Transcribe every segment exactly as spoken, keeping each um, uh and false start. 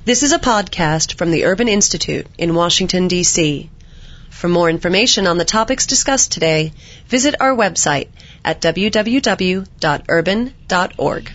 This is a podcast from the Urban Institute in Washington, D C For more information on the topics discussed today, visit our website at w w w dot urban dot org.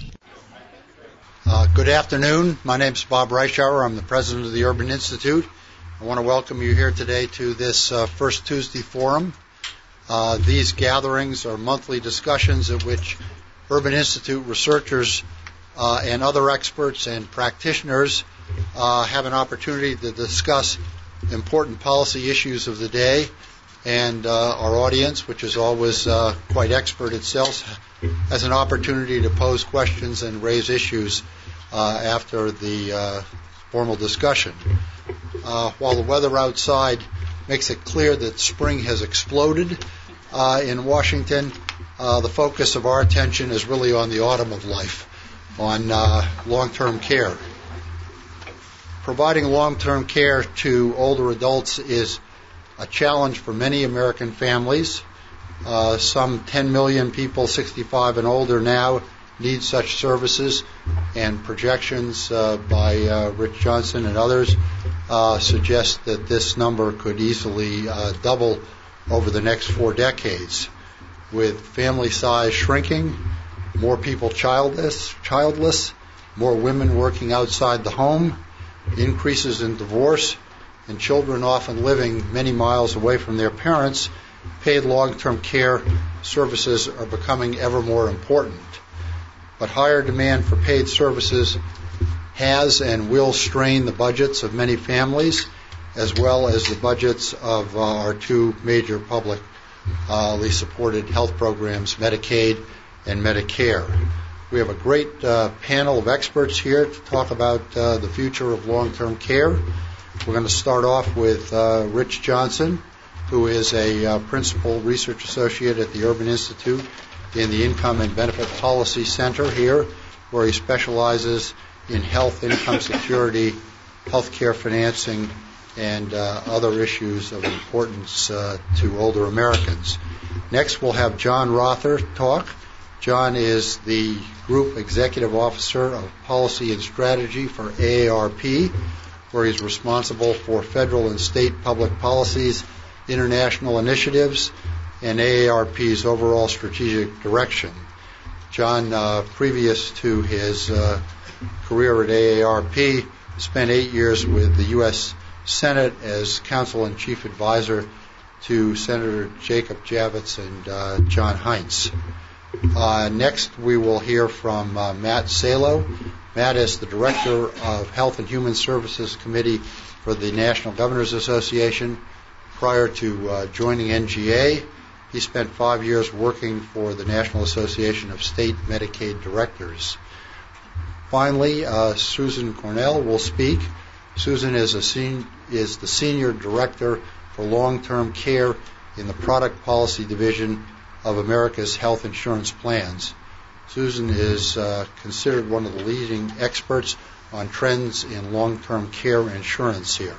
Uh, good afternoon. My name is Bob Reischauer. I'm the president of the Urban Institute. I want to welcome you here today to this uh, First Tuesday Forum. Uh, these gatherings are monthly discussions at which Urban Institute researchers uh, and other experts and practitioners uh, have an opportunity to discuss important policy issues of the day, and uh, our audience, which is always uh, quite expert itself, has an opportunity to pose questions and raise issues uh, after the uh, formal discussion. Uh, while the weather outside makes it clear that spring has exploded uh, in Washington, uh, the focus of our attention is really on the autumn of life, on uh, long-term care. Providing long-term care to older adults is a challenge for many American families. Uh, some ten million people sixty-five and older now need such services, and projections uh, by uh, Rich Johnson and others uh, suggest that this number could easily uh, double over the next four decades. With family size shrinking, more people childless, childless, more women working outside the home, increases in divorce, and children often living many miles away from their parents, paid long-term care services are becoming ever more important. But higher demand for paid services has and will strain the budgets of many families, as well as the budgets of uh, our two major publicly supported health programs, Medicaid and Medicare. We have a great uh, panel of experts here to talk about uh, the future of long-term care. We're going to start off with uh, Rich Johnson, who is a uh, principal research associate at the Urban Institute in the Income and Benefit Policy Center here, where he specializes in health, income security, health care financing, and uh, other issues of importance uh, to older Americans. Next, we'll have John Rother talk. John is the Group Executive Officer of Policy and Strategy for A A R P, where he's responsible for federal and state public policies, international initiatives, and A A R P's overall strategic direction. John, uh, previous to his uh, career at A A R P, spent eight years with the U S Senate as counsel and chief advisor to Senator Jacob Javits and uh, John Heinz. Uh, next, we will hear from uh, Matt Salo. Matt is the director of Health and Human Services Committee for the National Governors Association. Prior to uh, joining N G A, he spent five years working for the National Association of State Medicaid Directors. Finally, uh, Susan Cornell will speak. Susan is, a sen- is the Senior Director for Long-Term Care in the Product Policy Division of America's Health Insurance Plans. Susan is uh, considered one of the leading experts on trends in long-term care insurance here.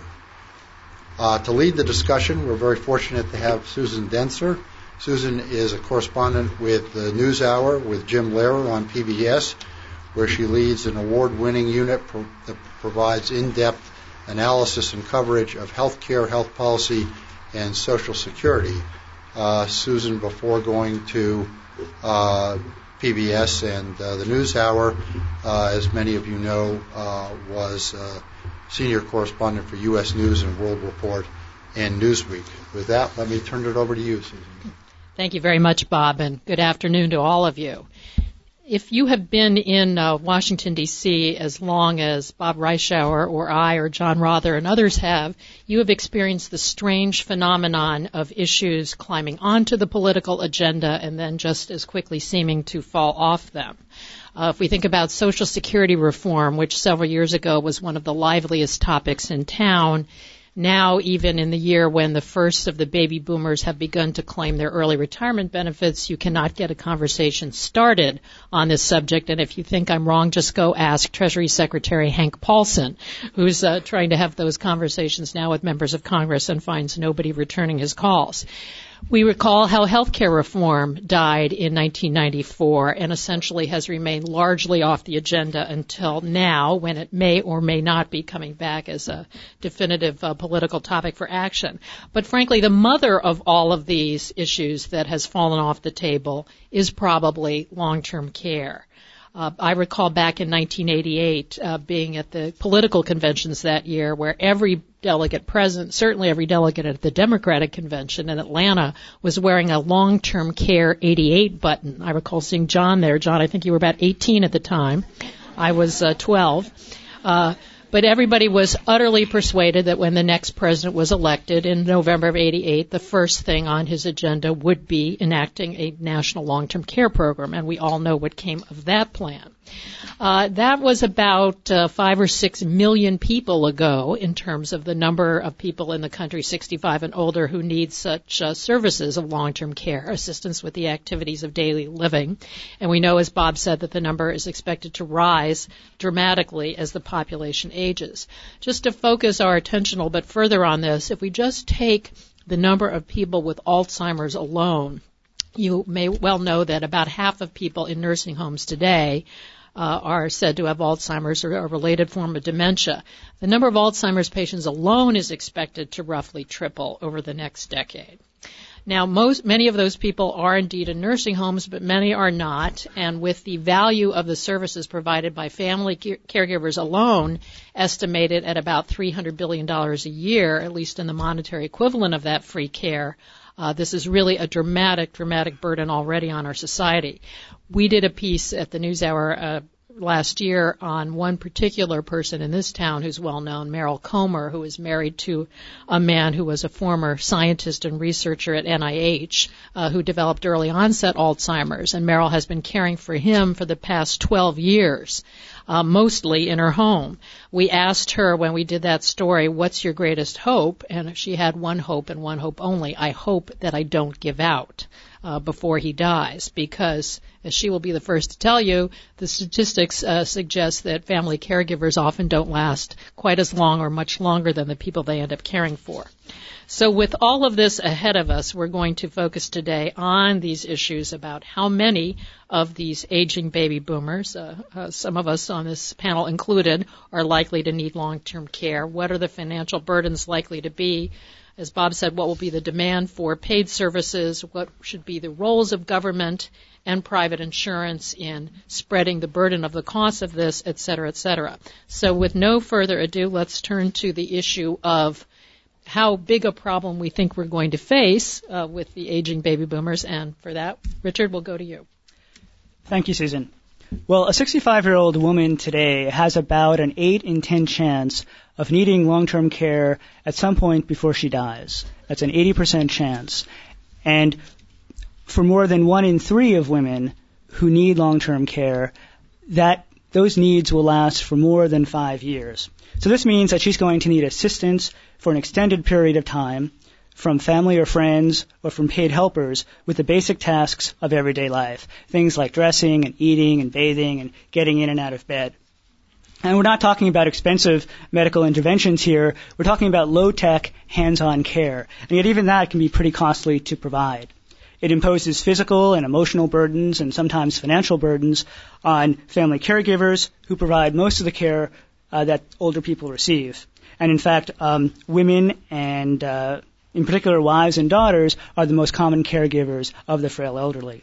Uh, to lead the discussion, we're very fortunate to have Susan Dentzer. Susan is a correspondent with the NewsHour with Jim Lehrer on P B S, where she leads an award-winning unit pro- that provides in-depth analysis and coverage of health care, health policy, and Social Security. Uh, Susan, before going to uh, P B S and uh, the NewsHour, uh, as many of you know, uh, was uh, senior correspondent for U S News and World Report and Newsweek. With that, let me turn it over to you, Susan. Thank you very much, Bob, and good afternoon to all of you. If you have been in uh, Washington, D C as long as Bob Reischauer or I or John Rother and others have, you have experienced the strange phenomenon of issues climbing onto the political agenda and then just as quickly seeming to fall off them. Uh, if we think about Social Security reform, which several years ago was one of the liveliest topics in town, now, even in the year when the first of the baby boomers have begun to claim their early retirement benefits, you cannot get a conversation started on this subject. And if you think I'm wrong, just go ask Treasury Secretary Hank Paulson, who's uh, trying to have those conversations now with members of Congress and finds nobody returning his calls. We recall how healthcare reform died in nineteen ninety-four and essentially has remained largely off the agenda until now, when it may or may not be coming back as a definitive uh, political topic for action. But frankly, the mother of all of these issues that has fallen off the table is probably long-term care. Uh, I recall back in nineteen eighty-eight uh, being at the political conventions that year where every delegate present, certainly every delegate at the Democratic convention in Atlanta, was wearing a long-term care eighty-eight button. I recall seeing John there. John, I think you were about eighteen at the time. I was uh, twelve. Uh, But everybody was utterly persuaded that when the next president was elected in November of eighty-eight, the first thing on his agenda would be enacting a national long-term care program, and we all know what came of that plan. Uh, that was about uh, five or six million people ago in terms of the number of people in the country sixty-five and older who need such uh, services of long-term care, assistance with the activities of daily living. And we know, as Bob said, that the number is expected to rise dramatically as the population ages. Just to focus our attention a little bit further on this, if we just take the number of people with Alzheimer's alone, you may well know that about half of people in nursing homes today uh, are said to have Alzheimer's or a related form of dementia. The number of Alzheimer's patients alone is expected to roughly triple over the next decade. Now, most, many of those people are indeed in nursing homes, but many are not. And with the value of the services provided by family caregivers alone, estimated at about three hundred billion dollars a year, at least in the monetary equivalent of that free care, uh, this is really a dramatic, dramatic burden already on our society. We did a piece at the NewsHour uh, last year on one particular person in this town who's well known, Merrill Comer, who is married to a man who was a former scientist and researcher at N I H uh, who developed early onset Alzheimer's, and Merrill has been caring for him for the past twelve years, uh, mostly in her home. We asked her when we did that story, what's your greatest hope? And she had one hope and one hope only. I hope that I don't give out Uh, before he dies, because, as she will be the first to tell you, the statistics uh, suggest that family caregivers often don't last quite as long or much longer than the people they end up caring for. So with all of this ahead of us, we're going to focus today on these issues about how many of these aging baby boomers, uh, uh, some of us on this panel included, are likely to need long-term care. What are the financial burdens likely to be? As Bob said, what will be the demand for paid services? What should be the roles of government and private insurance in spreading the burden of the cost of this, et cetera, et cetera. So with no further ado, let's turn to the issue of how big a problem we think we're going to face uh, with the aging baby boomers. And for that, Richard, we'll go to you. Thank you, Susan. Well, a sixty-five-year-old woman today has about an eight in ten chance of needing long-term care at some point before she dies. That's an eighty percent chance. And for more than one in three of women who need long-term care, that those needs will last for more than five years. So this means that she's going to need assistance for an extended period of time from family or friends or from paid helpers with the basic tasks of everyday life, things like dressing and eating and bathing and getting in and out of bed. And we're not talking about expensive medical interventions here. We're talking about low-tech, hands-on care. And yet even that can be pretty costly to provide. It imposes physical and emotional burdens and sometimes financial burdens on family caregivers who provide most of the care uh, that older people receive. And in fact, um, women and uh, in particular wives and daughters are the most common caregivers of the frail elderly.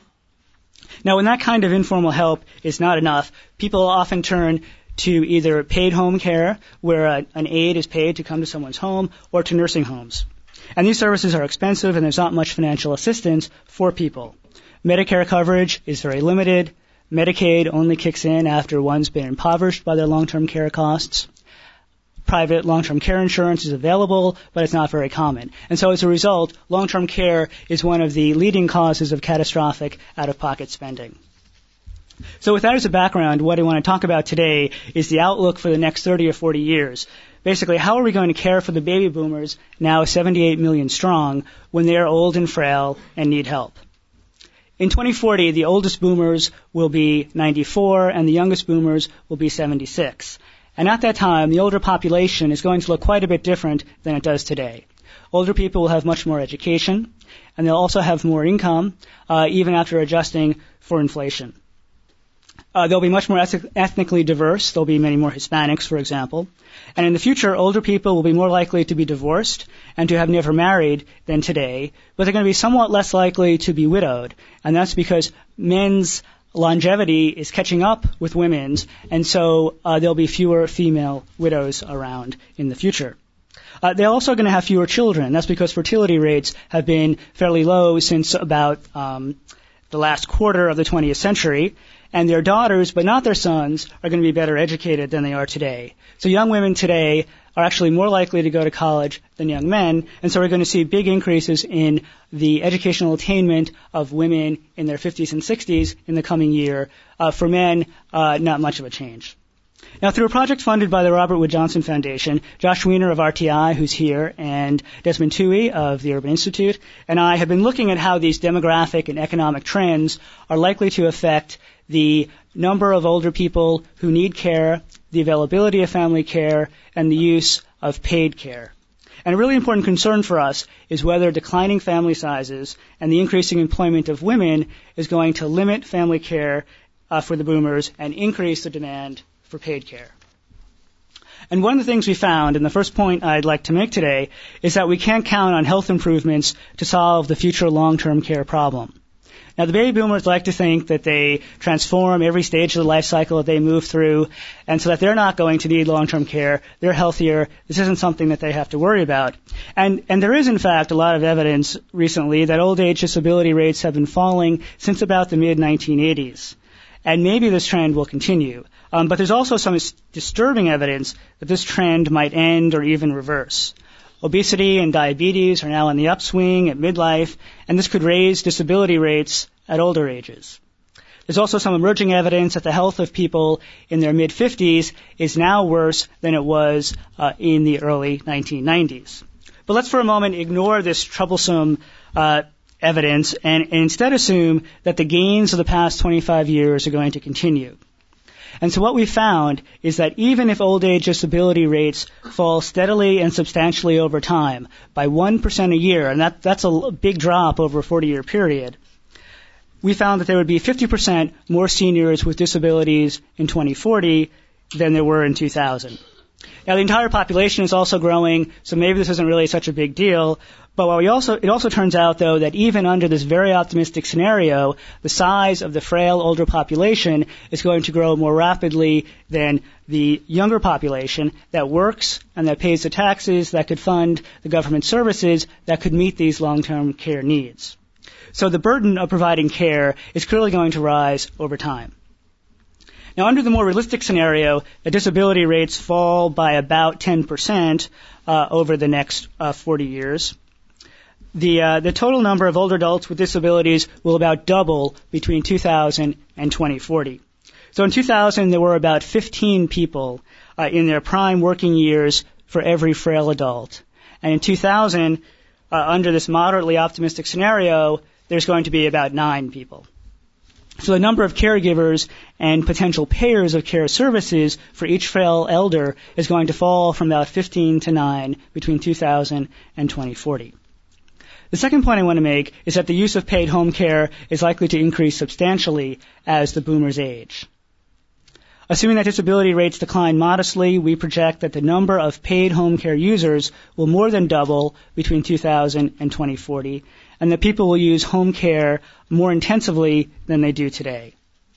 Now, when that kind of informal help is not enough, people often turn to either paid home care, where a, an aide is paid to come to someone's home, or to nursing homes. And these services are expensive, and there's not much financial assistance for people. Medicare coverage is very limited. Medicaid only kicks in after one's been impoverished by their long-term care costs. Private long-term care insurance is available, but it's not very common. And so as a result, long-term care is one of the leading causes of catastrophic out-of-pocket spending. So with that as a background, what I want to talk about today is the outlook for the next thirty or forty years. Basically, how are we going to care for the baby boomers, now seventy-eight million strong, when they are old and frail and need help? In twenty forty, the oldest boomers will be ninety-four and the youngest boomers will be seventy-six. And at that time, the older population is going to look quite a bit different than it does today. Older people will have much more education. and they'll also have more income, uh, even after adjusting for inflation. Uh, they'll be much more eth- ethnically diverse. There'll be many more Hispanics, for example. And in the future, older people will be more likely to be divorced and to have never married than today, but they're going to be somewhat less likely to be widowed. And that's because men's longevity is catching up with women's, and so uh, there'll be fewer female widows around in the future. Uh, they're also going to have fewer children. That's because fertility rates have been fairly low since about um, the last quarter of the twentieth century. And their daughters, but not their sons, are going to be better educated than they are today. So young women today are actually more likely to go to college than young men, and so we're going to see big increases in the educational attainment of women in their fifties and sixties in the coming year. Uh, for men, uh, not much of a change. Now, through a project funded by the Robert Wood Johnson Foundation, Josh Wiener of R T I, who's here, and Desmond Tuohy of the Urban Institute, and I have been looking at how these demographic and economic trends are likely to affect the number of older people who need care, the availability of family care, and the use of paid care. And a really important concern for us is whether declining family sizes and the increasing employment of women is going to limit family care uh, for the boomers and increase the demand for paid care. And one of the things we found, and the first point I'd like to make today, is that we can't count on health improvements to solve the future long-term care problem. Now, the baby boomers like to think that they transform every stage of the life cycle that they move through, and so that they're not going to need long-term care. They're healthier. This isn't something that they have to worry about. And, and there is, in fact, a lot of evidence recently that old age disability rates have been falling since about the mid nineteen eighties. And maybe this trend will continue. Um, but there's also some disturbing evidence that this trend might end or even reverse. Obesity and diabetes are now on the upswing at midlife, and this could raise disability rates at older ages. There's also some emerging evidence that the health of people in their mid-fifties is now worse than it was uh, in the early nineteen nineties. But let's for a moment ignore this troublesome uh, evidence and, and instead assume that the gains of the past twenty-five years are going to continue. And so what we found is that even if old age disability rates fall steadily and substantially over time, by one percent a year, and that, that's a big drop over a forty-year period, we found that there would be fifty percent more seniors with disabilities in twenty forty than there were in two thousand. Now, the entire population is also growing, so maybe this isn't really such a big deal. But what we also, it also turns out, though, that even under this very optimistic scenario, the size of the frail older population is going to grow more rapidly than the younger population that works and that pays the taxes that could fund the government services that could meet these long-term care needs. So the burden of providing care is clearly going to rise over time. Now, under the more realistic scenario, the disability rates fall by about ten percent uh, over the next uh, forty years. The, uh, the total number of older adults with disabilities will about double between two thousand and twenty forty. So in two thousand, there were about fifteen people uh, in their prime working years for every frail adult. And in two thousand, uh, under this moderately optimistic scenario, there's going to be about nine people. So the number of caregivers and potential payers of care services for each frail elder is going to fall from about fifteen to nine between two thousand and twenty forty. The second point I want to make is that the use of paid home care is likely to increase substantially as the boomers age. Assuming that disability rates decline modestly, we project that the number of paid home care users will more than double between two thousand and twenty forty, and that people will use home care more intensively than they do today.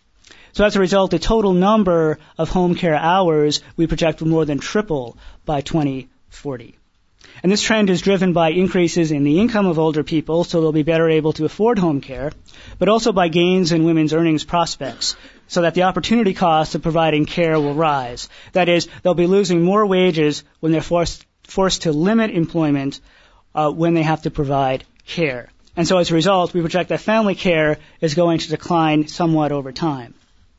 So as a result, the total number of home care hours we project will more than triple by twenty forty. And this trend is driven by increases in the income of older people, so they'll be better able to afford home care, but also by gains in women's earnings prospects, so that the opportunity cost of providing care will rise. That is, they'll be losing more wages when they're forced, forced to limit employment uh, when they have to provide care. And so as a result, we project that family care is going to decline somewhat over time.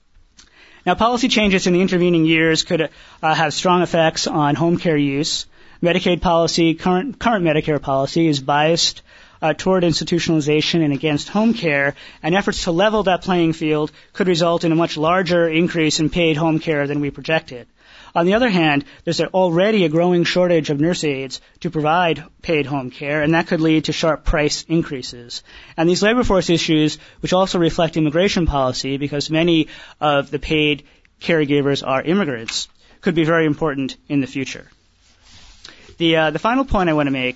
Now, policy changes in the intervening years could uh, have strong effects on home care use. Medicaid policy, current, current Medicare policy, is biased uh, toward institutionalization and against home care, and efforts to level that playing field could result in a much larger increase in paid home care than we projected. On the other hand, there's already a growing shortage of nurse aides to provide paid home care, and that could lead to sharp price increases. And these labor force issues, which also reflect immigration policy, because many of the paid caregivers are immigrants, could be very important in the future. The, uh, the final point I want to make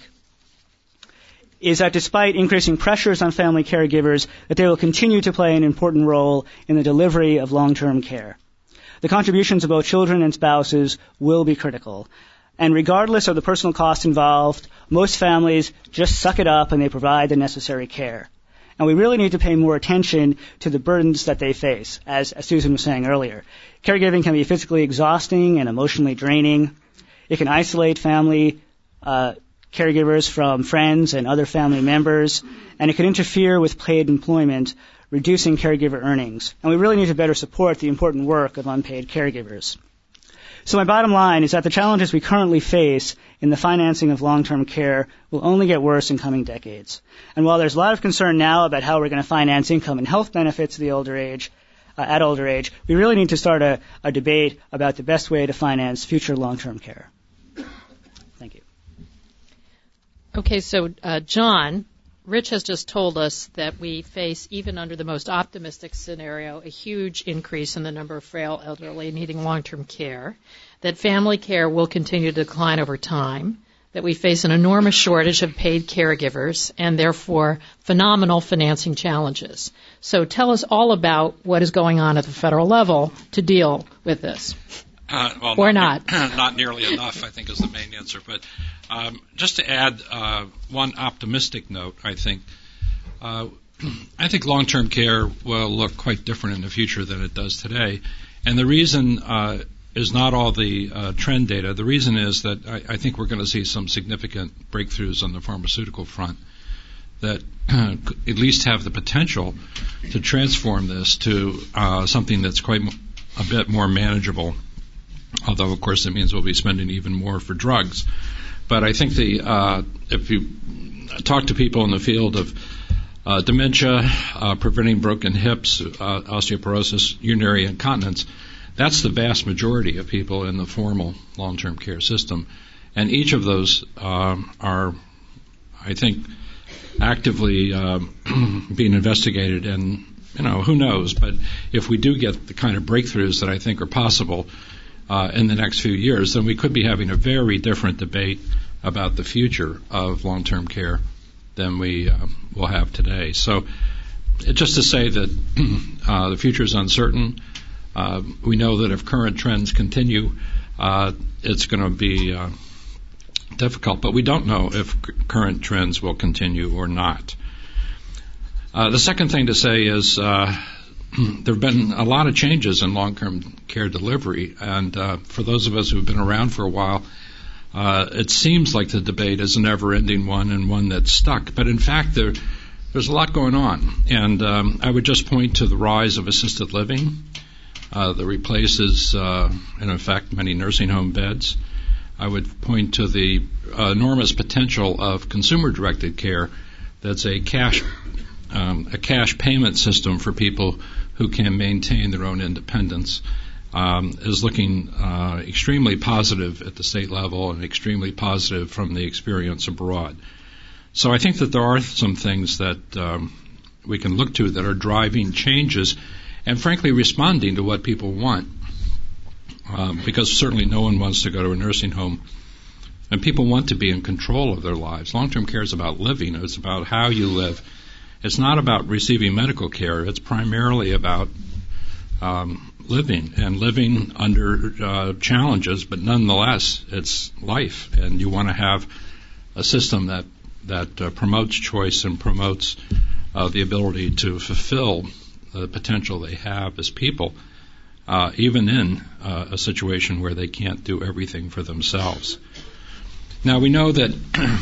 is that despite increasing pressures on family caregivers, that they will continue to play an important role in the delivery of long-term care. The contributions of both children and spouses will be critical. And regardless of the personal cost involved, most families just suck it up and they provide the necessary care. And we really need to pay more attention to the burdens that they face, as, as Susan was saying earlier. Caregiving can be physically exhausting and emotionally draining. It can isolate family uh, caregivers from friends and other family members, and it can interfere with paid employment, reducing caregiver earnings. And we really need to better support the important work of unpaid caregivers. So my bottom line is that the challenges we currently face in the financing of long-term care will only get worse in coming decades. And while there's a lot of concern now about how we're going to finance income and health benefits of the older age, uh, at older age, we really need to start a, a debate about the best way to finance future long-term care. Thank you. Okay, so uh, John, Rich has just told us that we face, even under the most optimistic scenario, a huge increase in the number of frail elderly needing long-term care, that family care will continue to decline over time, that we face an enormous shortage of paid caregivers, and therefore phenomenal financing challenges. So tell us all about what is going on at the federal level to deal with this. Uh, well, or not. Not. Not nearly enough, I think, is the main answer. But um, just to add uh, one optimistic note, I think, uh, I think long-term care will look quite different in the future than it does today. And the reason uh, is not all the uh, trend data. The reason is that I, I think we're going to see some significant breakthroughs on the pharmaceutical front that uh, at least have the potential to transform this to uh, something that's quite m- a bit more manageable. Although, of course, it means we'll be spending even more for drugs. But I think the uh, if you talk to people in the field of uh, dementia, uh, preventing broken hips, uh, osteoporosis, urinary incontinence, that's the vast majority of people in the formal long-term care system. And each of those um, are, I think, actively um, being investigated. And, you know, who knows? But if we do get the kind of breakthroughs that I think are possible Uh, in the next few years, then we could be having a very different debate about the future of long-term care than we uh, will have today. So it, just to say that uh, the future is uncertain. Uh, we know that if current trends continue, uh, it's going to be uh, difficult, but we don't know if c- current trends will continue or not. Uh, the second thing to say is uh, there have been a lot of changes in long-term care delivery, and uh, for those of us who have been around for a while, uh, it seems like the debate is a never-ending one and one that's stuck. But in fact, there, there's a lot going on, and um, I would just point to the rise of assisted living uh, that replaces, uh, in effect, many nursing home beds. I would point to the uh, enormous potential of consumer-directed care that's a cash um, a cash payment system for people who can maintain their own independence, um, is looking uh, extremely positive at the state level and extremely positive from the experience abroad. So I think that there are some things that um, we can look to that are driving changes and, frankly, responding to what people want, um, because certainly no one wants to go to a nursing home, and people want to be in control of their lives. Long-term care is about living. It's about how you live. It's not about receiving medical care. It's primarily about um, living and living under uh, challenges, but nonetheless, it's life. And you want to have a system that, that uh, promotes choice and promotes uh, the ability to fulfill the potential they have as people, uh, even in uh, a situation where they can't do everything for themselves. Now, we know that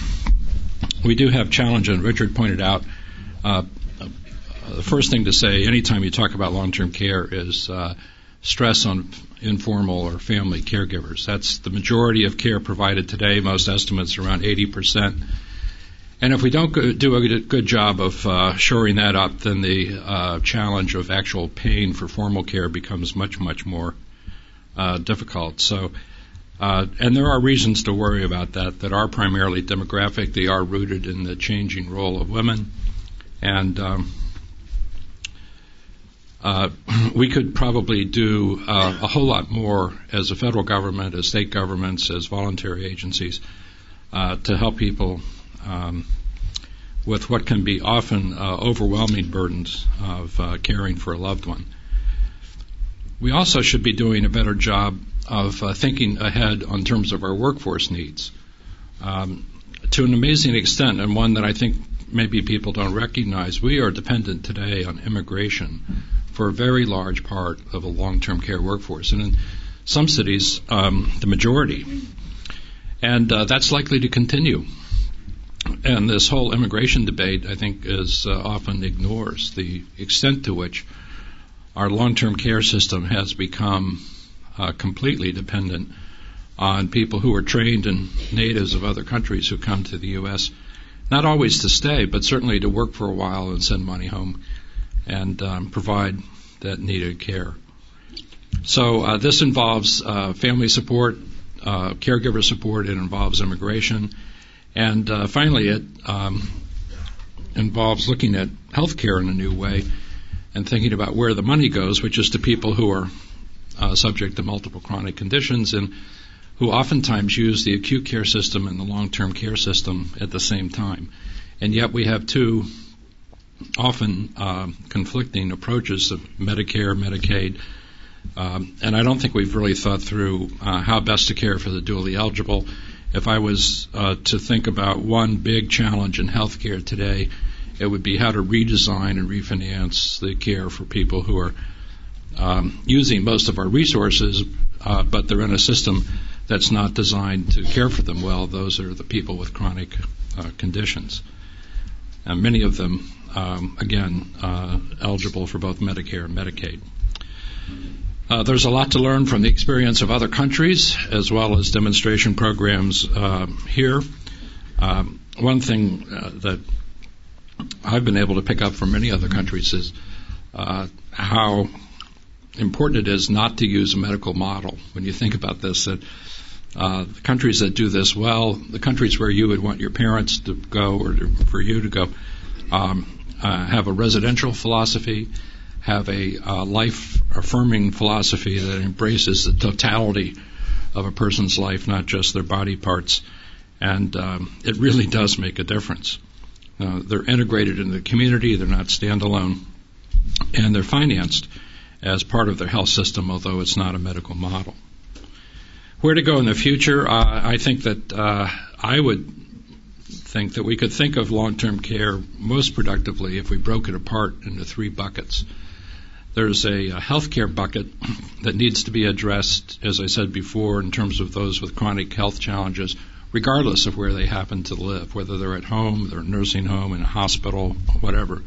we do have challenge, and Richard pointed out, Uh, uh, the first thing to say anytime you talk about long-term care is uh, stress on informal or family caregivers. That's the majority of care provided today. Most estimates are around eighty percent. And if we don't go, do a good job of uh, shoring that up, then the uh, challenge of actual paying for formal care becomes much, much more uh, difficult. So Uh, and there are reasons to worry about that that are primarily demographic. They are rooted in the changing role of women. And um, uh, we could probably do uh, a whole lot more as a federal government, as state governments, as voluntary agencies uh, to help people um, with what can be often uh, overwhelming burdens of uh, caring for a loved one. We also should be doing a better job of uh, thinking ahead in terms of our workforce needs. Um, to an amazing extent, and one that I think maybe people don't recognize, we are dependent today on immigration for a very large part of a long-term care workforce, and in some cities, um, the majority. And uh, that's likely to continue. And this whole immigration debate, I think, is uh, often ignores the extent to which our long-term care system has become uh, completely dependent on people who are trained and natives of other countries who come to the U S, not always to stay, but certainly to work for a while and send money home and um, provide that needed care. So uh, this involves uh, family support, uh, caregiver support. It involves immigration. And uh, finally, it um, involves looking at health care in a new way and thinking about where the money goes, which is to people who are uh, subject to multiple chronic conditions and who oftentimes use the acute care system and the long-term care system at the same time. And yet we have two often uh, conflicting approaches of Medicare, Medicaid, um, and I don't think we've really thought through uh, how best to care for the dually eligible. If I was uh, to think about one big challenge in healthcare today, it would be how to redesign and refinance the care for people who are um, using most of our resources, uh, but they're in a system that's not designed to care for them well. Those are the people with chronic uh, conditions. And many of them, um, again, uh, eligible for both Medicare and Medicaid. Uh, there's a lot to learn from the experience of other countries as well as demonstration programs uh, here. Um, one thing uh, that I've been able to pick up from many other countries is uh, how important it is not to use a medical model. When you think about this, that uh, the countries that do this well, the countries where you would want your parents to go or to, for you to go, um, uh, have a residential philosophy, have a uh, life-affirming philosophy that embraces the totality of a person's life, not just their body parts. And um, it really does make a difference. Uh, they're integrated in the community, they're not standalone, and they're financed as part of their health system, although it's not a medical model. Where to go in the future? Uh, I think that uh, I would think that we could think of long-term care most productively if we broke it apart into three buckets. There's a, a healthcare bucket that needs to be addressed, as I said before, in terms of those with chronic health challenges, regardless of where they happen to live, whether they're at home, they're in a nursing home, in a hospital, whatever.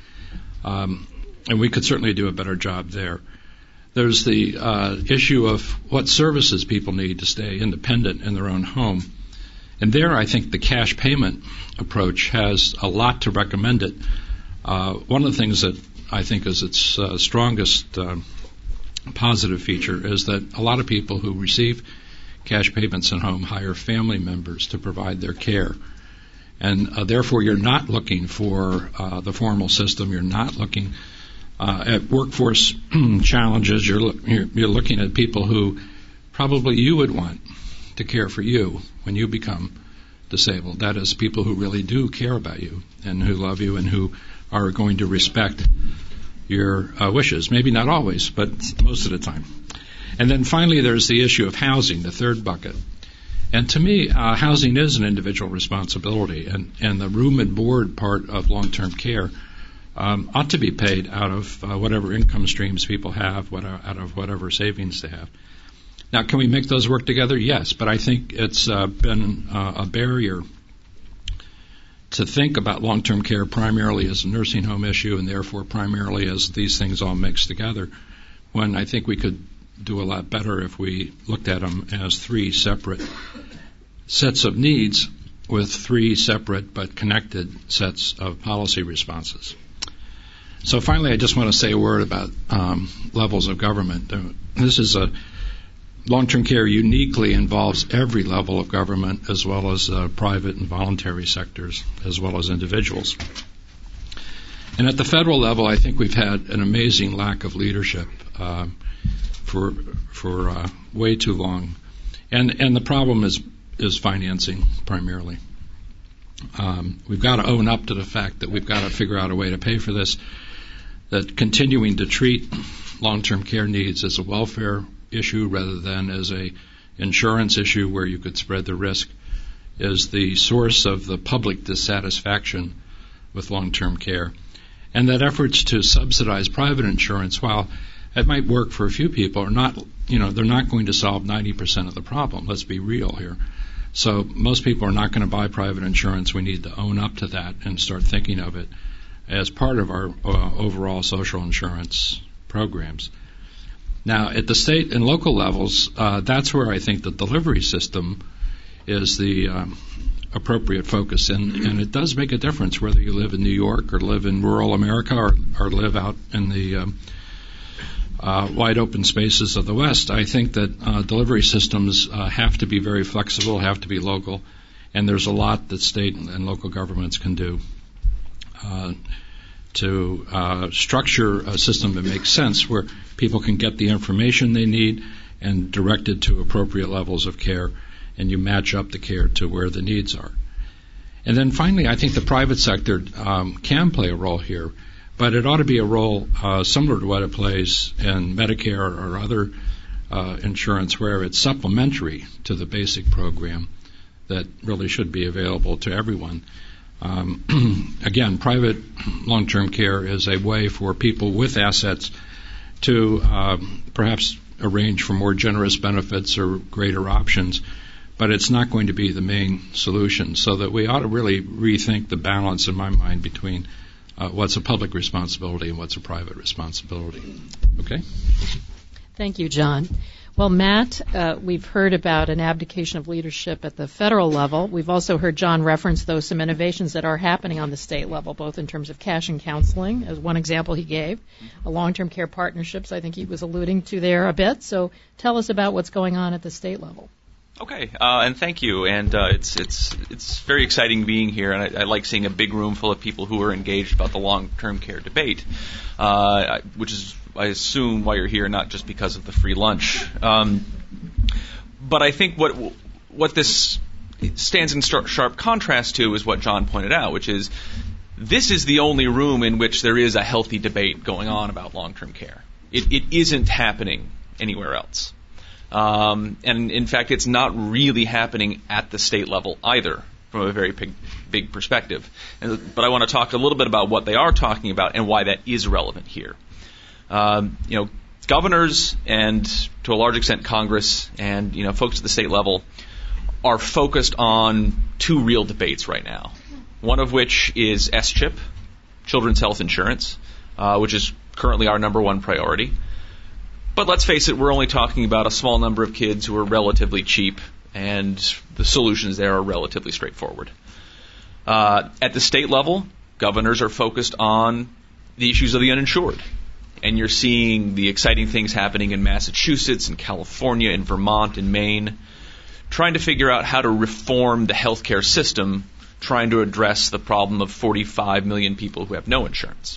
Um, and we could certainly do a better job there. There's the uh, issue of what services people need to stay independent in their own home. And there, I think the cash payment approach has a lot to recommend it. Uh, one of the things that I think is its uh, strongest uh, positive feature is that a lot of people who receive cash payments at home hire family members to provide their care. And uh, therefore, you're not looking for uh, the formal system. You're not looking uh, at workforce challenges. You're, lo- you're, you're looking at people who probably you would want to care for you when you become disabled. That is, people who really do care about you and who love you and who are going to respect your uh, wishes. Maybe not always, but most of the time. And then finally, there's the issue of housing, the third bucket. And to me, uh, housing is an individual responsibility, and, and the room and board part of long-term care um, ought to be paid out of uh, whatever income streams people have, what, out of whatever savings they have. Now, can we make those work together? Yes, but I think it's uh, been uh, a barrier to think about long-term care primarily as a nursing home issue and therefore primarily as these things all mixed together, when I think we could do a lot better if we looked at them as three separate sets of needs with three separate but connected sets of policy responses. So finally, I just want to say a word about um, levels of government. Uh, this is a long-term care uniquely involves every level of government, as well as uh, private and voluntary sectors, as well as individuals. And at the federal level, I think we've had an amazing lack of leadership uh, for for uh, way too long, and and the problem is is financing primarily. Um, we've got to own up to the fact that we've got to figure out a way to pay for this. That continuing to treat long-term care needs as a welfare issue rather than as a insurance issue where you could spread the risk is the source of the public dissatisfaction with long-term care. And that efforts to subsidize private insurance, while it might work for a few people, are not, you know, they're not going to solve ninety percent of the problem. Let's be real here. So most people are not going to buy private insurance. We need to own up to that and start thinking of it as part of our uh, overall social insurance programs. Now, at the state and local levels, uh, that's where I think the delivery system is the um, appropriate focus, and, and it does make a difference whether you live in New York or live in rural America or, or live out in the um, uh, wide open spaces of the West. I think that uh, delivery systems uh, have to be very flexible, have to be local, and there's a lot that state and local governments can do uh, to uh, structure a system that makes sense where people can get the information they need and direct it to appropriate levels of care, and you match up the care to where the needs are. And then finally, I think the private sector um, can play a role here, but it ought to be a role uh, similar to what it plays in Medicare or other uh, insurance, where it's supplementary to the basic program that really should be available to everyone. Um, again, private long-term care is a way for people with assets to um, perhaps arrange for more generous benefits or greater options, but it's not going to be the main solution. So that we ought to really rethink the balance, in my mind, between uh, what's a public responsibility and what's a private responsibility. Okay? Thank you, John. Well, Matt, uh, we've heard about an abdication of leadership at the federal level. We've also heard John reference, though, some innovations that are happening on the state level, both in terms of cash and counseling, as one example he gave, uh, long-term care partnerships, I think he was alluding to there a bit. So tell us about what's going on at the state level. Okay, uh, and thank you. And uh, it's it's it's very exciting being here, and I, I like seeing a big room full of people who are engaged about the long-term care debate, uh, which is, I assume, why you're here, not just because of the free lunch. Um, but I think what what this stands in sharp contrast to is what John pointed out, which is this is the only room in which there is a healthy debate going on about long-term care. It, it isn't happening anywhere else. Um, and in fact, it's not really happening at the state level either, from a very big, big perspective. And, but I want to talk a little bit about what they are talking about and why that is relevant here. Um, you know, governors and, to a large extent, Congress and, you know, folks at the state level are focused on two real debates right now. One of which is S CHIP, Children's Health Insurance, uh, which is currently our number one priority. But let's face it, we're only talking about a small number of kids who are relatively cheap, and the solutions there are relatively straightforward. Uh, at the state level, governors are focused on the issues of the uninsured. And you're seeing the exciting things happening in Massachusetts and California and Vermont and Maine, trying to figure out how to reform the healthcare system, trying to address the problem of forty-five million people who have no insurance.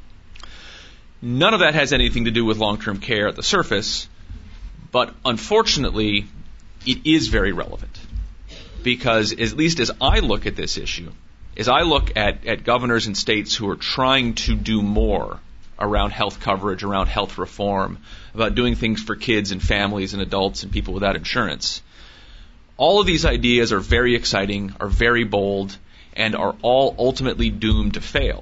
None of that has anything to do with long-term care at the surface, but unfortunately, it is very relevant. Because at least as I look at this issue, as I look at, at governors and states who are trying to do more around health coverage, around health reform, about doing things for kids and families and adults and people without insurance, all of these ideas are very exciting, are very bold, and are all ultimately doomed to fail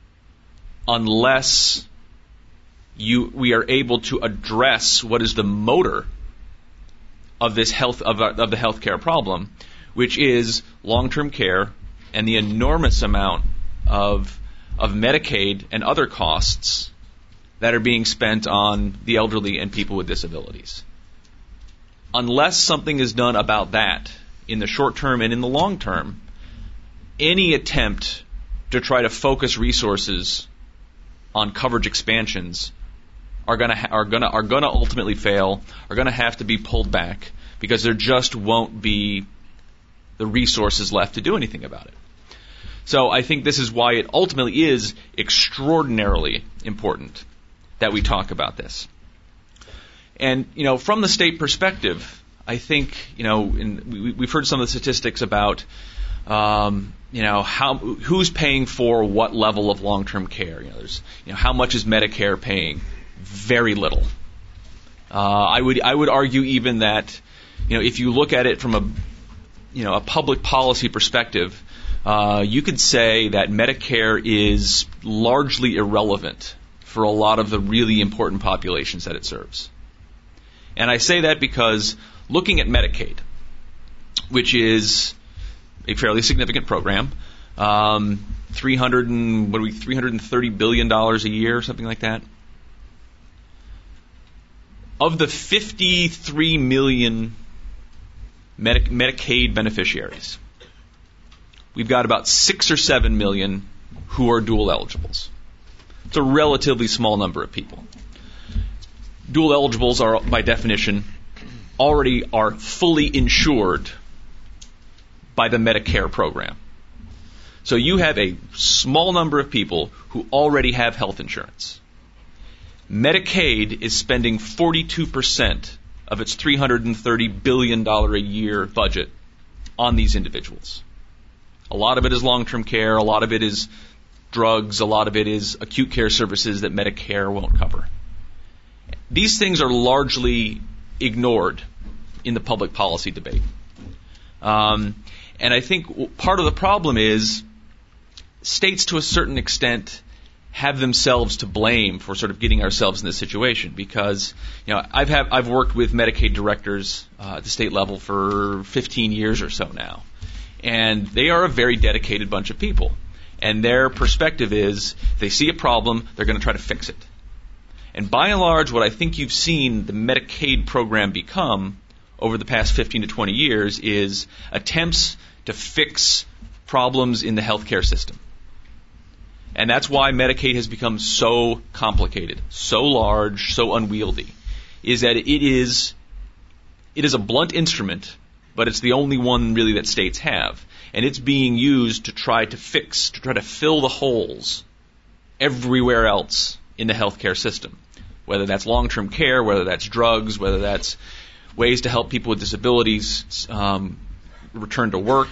unless You, we are able to address what is the motor of this health of, of the healthcare problem, which is long-term care and the enormous amount of of Medicaid and other costs that are being spent on the elderly and people with disabilities. Unless something is done about that in the short term and in the long term, any attempt to try to focus resources on coverage expansions are going to ha- are going to are going to ultimately fail, are going to have to be pulled back because there just won't be the resources left to do anything about it. So I think this is why it ultimately is extraordinarily important that we talk about this. And, you know, from the state perspective, I think, you know, in, we, we've heard some of the statistics about, um, you know, how who's paying for what level of long-term care. You know, there's, you know, how much is Medicare paying? Very little. Uh, I would I would argue even that, you know, if you look at it from a, you know, a public policy perspective, uh, you could say that Medicare is largely irrelevant for a lot of the really important populations that it serves. And I say that because looking at Medicaid, which is a fairly significant program, um, three hundred and what are we, three hundred thirty billion dollars a year, something like that. Of the fifty-three million Medi- Medicaid beneficiaries, we've got about six or seven million who are dual eligibles. It's a relatively small number of people. Dual eligibles are, by definition, already are fully insured by the Medicare program. So you have a small number of people who already have health insurance. Medicaid is spending forty-two percent of its three hundred thirty billion dollars a year budget on these individuals. A lot of it is long-term care, a lot of it is drugs, a lot of it is acute care services that Medicare won't cover. These things are largely ignored in the public policy debate. Um, and I think part of the problem is states, to a certain extent, have themselves to blame for sort of getting ourselves in this situation because, you know, I've have, I've worked with Medicaid directors uh, at the state level for fifteen years or so now, and they are a very dedicated bunch of people. And their perspective is they see a problem, they're going to try to fix it. And by and large, what I think you've seen the Medicaid program become over the past fifteen to twenty years is attempts to fix problems in the healthcare system. And that's why Medicaid has become so complicated, so large, so unwieldy, is that it is it is a blunt instrument, but it's the only one really that states have. And it's being used to try to fix, to try to fill the holes everywhere else in the healthcare system, whether that's long-term care, whether that's drugs, whether that's ways to help people with disabilities um, return to work,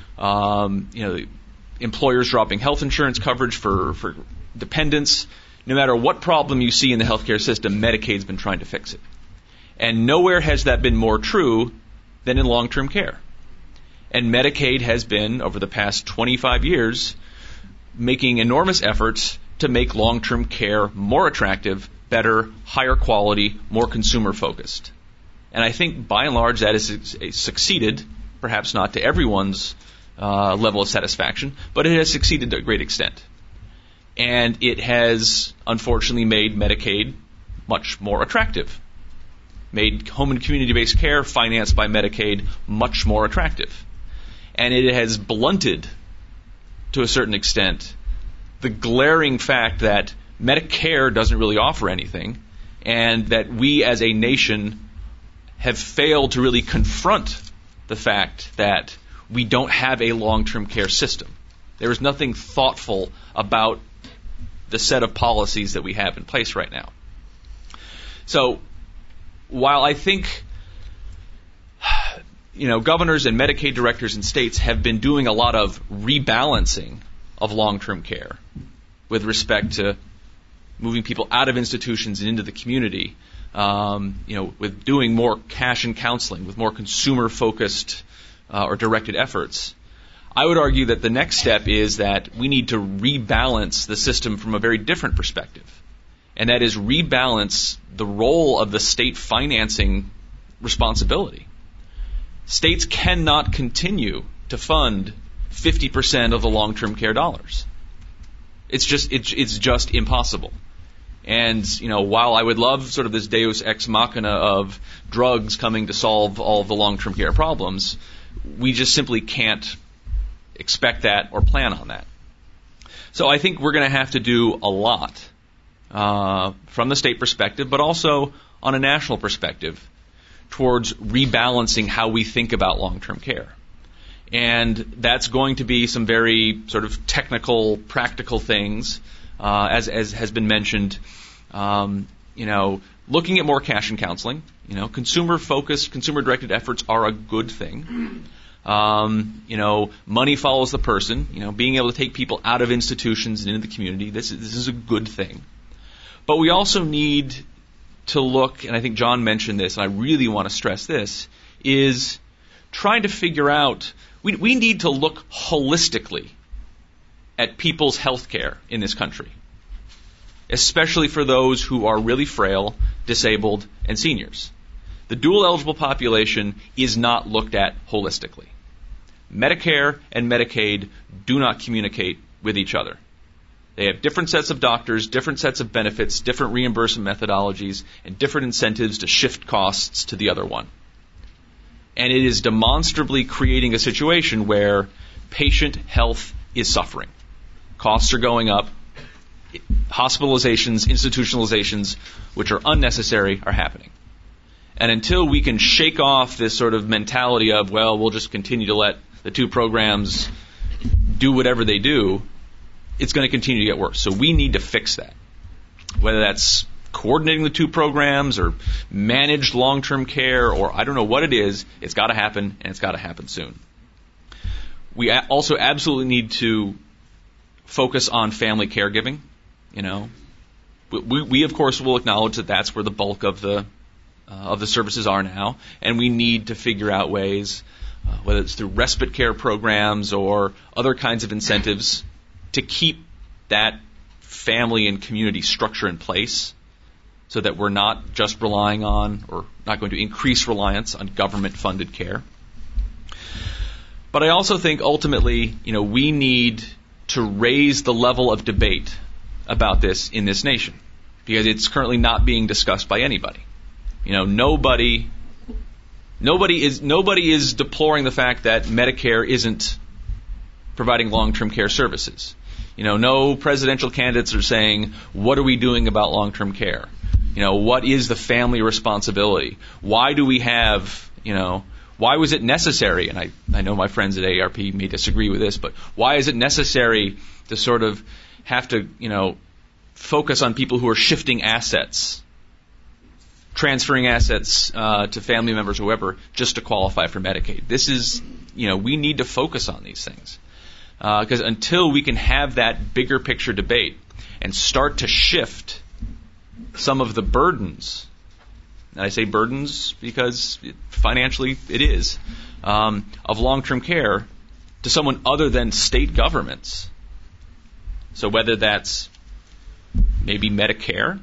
um, you know, employers dropping health insurance coverage for, for dependents. No matter what problem you see in the healthcare system, Medicaid's been trying to fix it. And nowhere has that been more true than in long-term care. And Medicaid has been, over the past twenty-five years, making enormous efforts to make long-term care more attractive, better, higher quality, more consumer-focused. And I think, by and large, that has succeeded, perhaps not to everyone's uh, level of satisfaction, but it has succeeded to a great extent. And it has, unfortunately, made Medicaid much more attractive, made home and community-based care financed by Medicaid much more attractive. And it has blunted, to a certain extent, the glaring fact that Medicare doesn't really offer anything, and that we as a nation have failed to really confront the fact that we don't have a long-term care system. There is nothing thoughtful about the set of policies that we have in place right now. So, while I think, you know, governors and Medicaid directors in states have been doing a lot of rebalancing of long-term care with respect to moving people out of institutions and into the community, um, you know, with doing more cash and counseling, with more consumer-focused uh, or directed efforts, I would argue that the next step is that we need to rebalance the system from a very different perspective. And that is rebalance the role of the state financing responsibility. States cannot continue to fund fifty percent of the long-term care dollars. It's just it's, it's just impossible. And, you know, while I would love sort of this deus ex machina of drugs coming to solve all of the long-term care problems, we just simply can't expect that or plan on that. So I think we're going to have to do a lot uh, from the state perspective, but also on a national perspective towards rebalancing how we think about long-term care. And that's going to be some very sort of technical, practical things, uh, as, as has been mentioned. Um, you know, looking at more cash and counseling. You know, consumer-focused, consumer-directed efforts are a good thing. Um, you know, money follows the person. You know, being able to take people out of institutions and into the community. This is, this is a good thing. But we also need to look, and I think John mentioned this, and I really want to stress this, is trying to figure out. We, we need to look holistically at people's health care in this country, especially for those who are really frail, disabled, and seniors. The dual-eligible population is not looked at holistically. Medicare and Medicaid do not communicate with each other. They have different sets of doctors, different sets of benefits, different reimbursement methodologies, and different incentives to shift costs to the other one. And it is demonstrably creating a situation where patient health is suffering. Costs are going up. Hospitalizations, institutionalizations, which are unnecessary, are happening. And until we can shake off this sort of mentality of, well, we'll just continue to let the two programs do whatever they do, it's going to continue to get worse. So we need to fix that. Whether that's coordinating the two programs or managed long-term care or I don't know what it is, it's got to happen, and it's got to happen soon. We also absolutely need to focus on family caregiving. You know, we, we of course will acknowledge that that's where the bulk of the uh, of the services are now, and we need to figure out ways, uh, whether it's through respite care programs or other kinds of incentives, to keep that family and community structure in place, so that we're not just relying on or not going to increase reliance on government-funded care. But I also think ultimately, you know, we need to raise the level of debate about this in this nation, because it's currently not being discussed by anybody. You know, nobody, nobody is nobody is deploring the fact that Medicare isn't providing long-term care services. You know, no presidential candidates are saying, what are we doing about long-term care? You know, what is the family responsibility? Why do we have, you know, why was it necessary, and I, I know my friends at A A R P may disagree with this, but why is it necessary to sort of have to, you know, focus on people who are shifting assets, transferring assets uh, to family members or whoever, just to qualify for Medicaid? This is, you know, we need to focus on these things. Because uh, until we can have that bigger picture debate and start to shift some of the burdens, and I say burdens because it, financially it is, um, of long-term care to someone other than state governments. So whether that's maybe Medicare,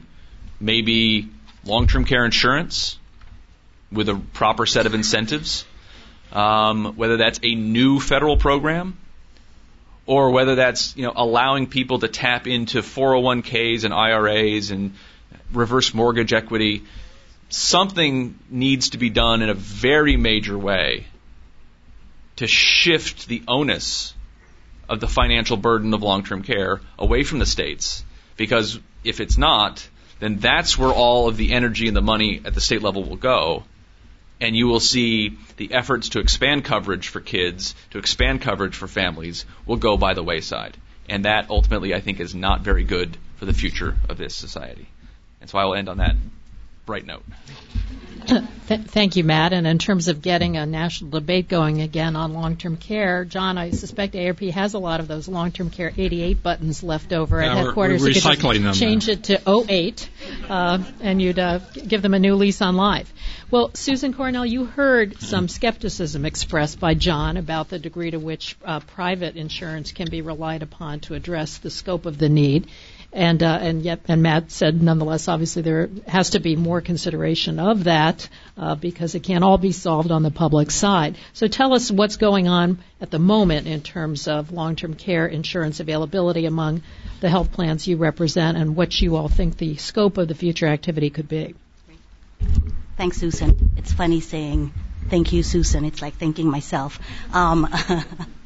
maybe long-term care insurance with a proper set of incentives, um, whether that's a new federal program, or whether that's, you know, allowing people to tap into four oh one k's and I R As and reverse mortgage equity. Something needs to be done in a very major way to shift the onus of the financial burden of long-term care away from the states. Because if it's not, then that's where all of the energy and the money at the state level will go. And you will see the efforts to expand coverage for kids, to expand coverage for families, will go by the wayside. And that ultimately, I think, is not very good for the future of this society. And so I will end on that bright note. Th- thank you, Matt. And in terms of getting a national debate going again on long-term care, John, I suspect A A R P has a lot of those long-term care eighty-eight buttons left over yeah, at headquarters. We're, we're you could recycling just them change now. it to oh eight, uh, and you'd uh, give them a new lease on life. Well, Susan Cornell, you heard some skepticism expressed by John about the degree to which uh, private insurance can be relied upon to address the scope of the need. And uh, and yet, and Matt said, nonetheless, obviously there has to be more consideration of that uh, because it can't all be solved on the public side. So tell us what's going on at the moment in terms of long-term care insurance availability among the health plans you represent, and what you all think the scope of the future activity could be. Thanks, Susan. It's funny saying thank you, Susan. It's like thanking myself. Um,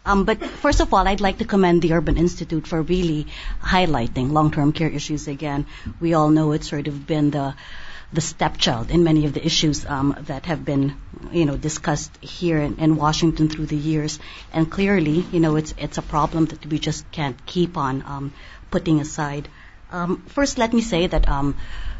Um, but first of all, I'd like to commend the Urban Institute for really highlighting long-term care issues again. We all know it's sort of been the the stepchild in many of the issues um, that have been, you know, discussed here in, in Washington through the years. And clearly, you know, it's it's a problem that we just can't keep on um, putting aside. Um, first, let me say that um,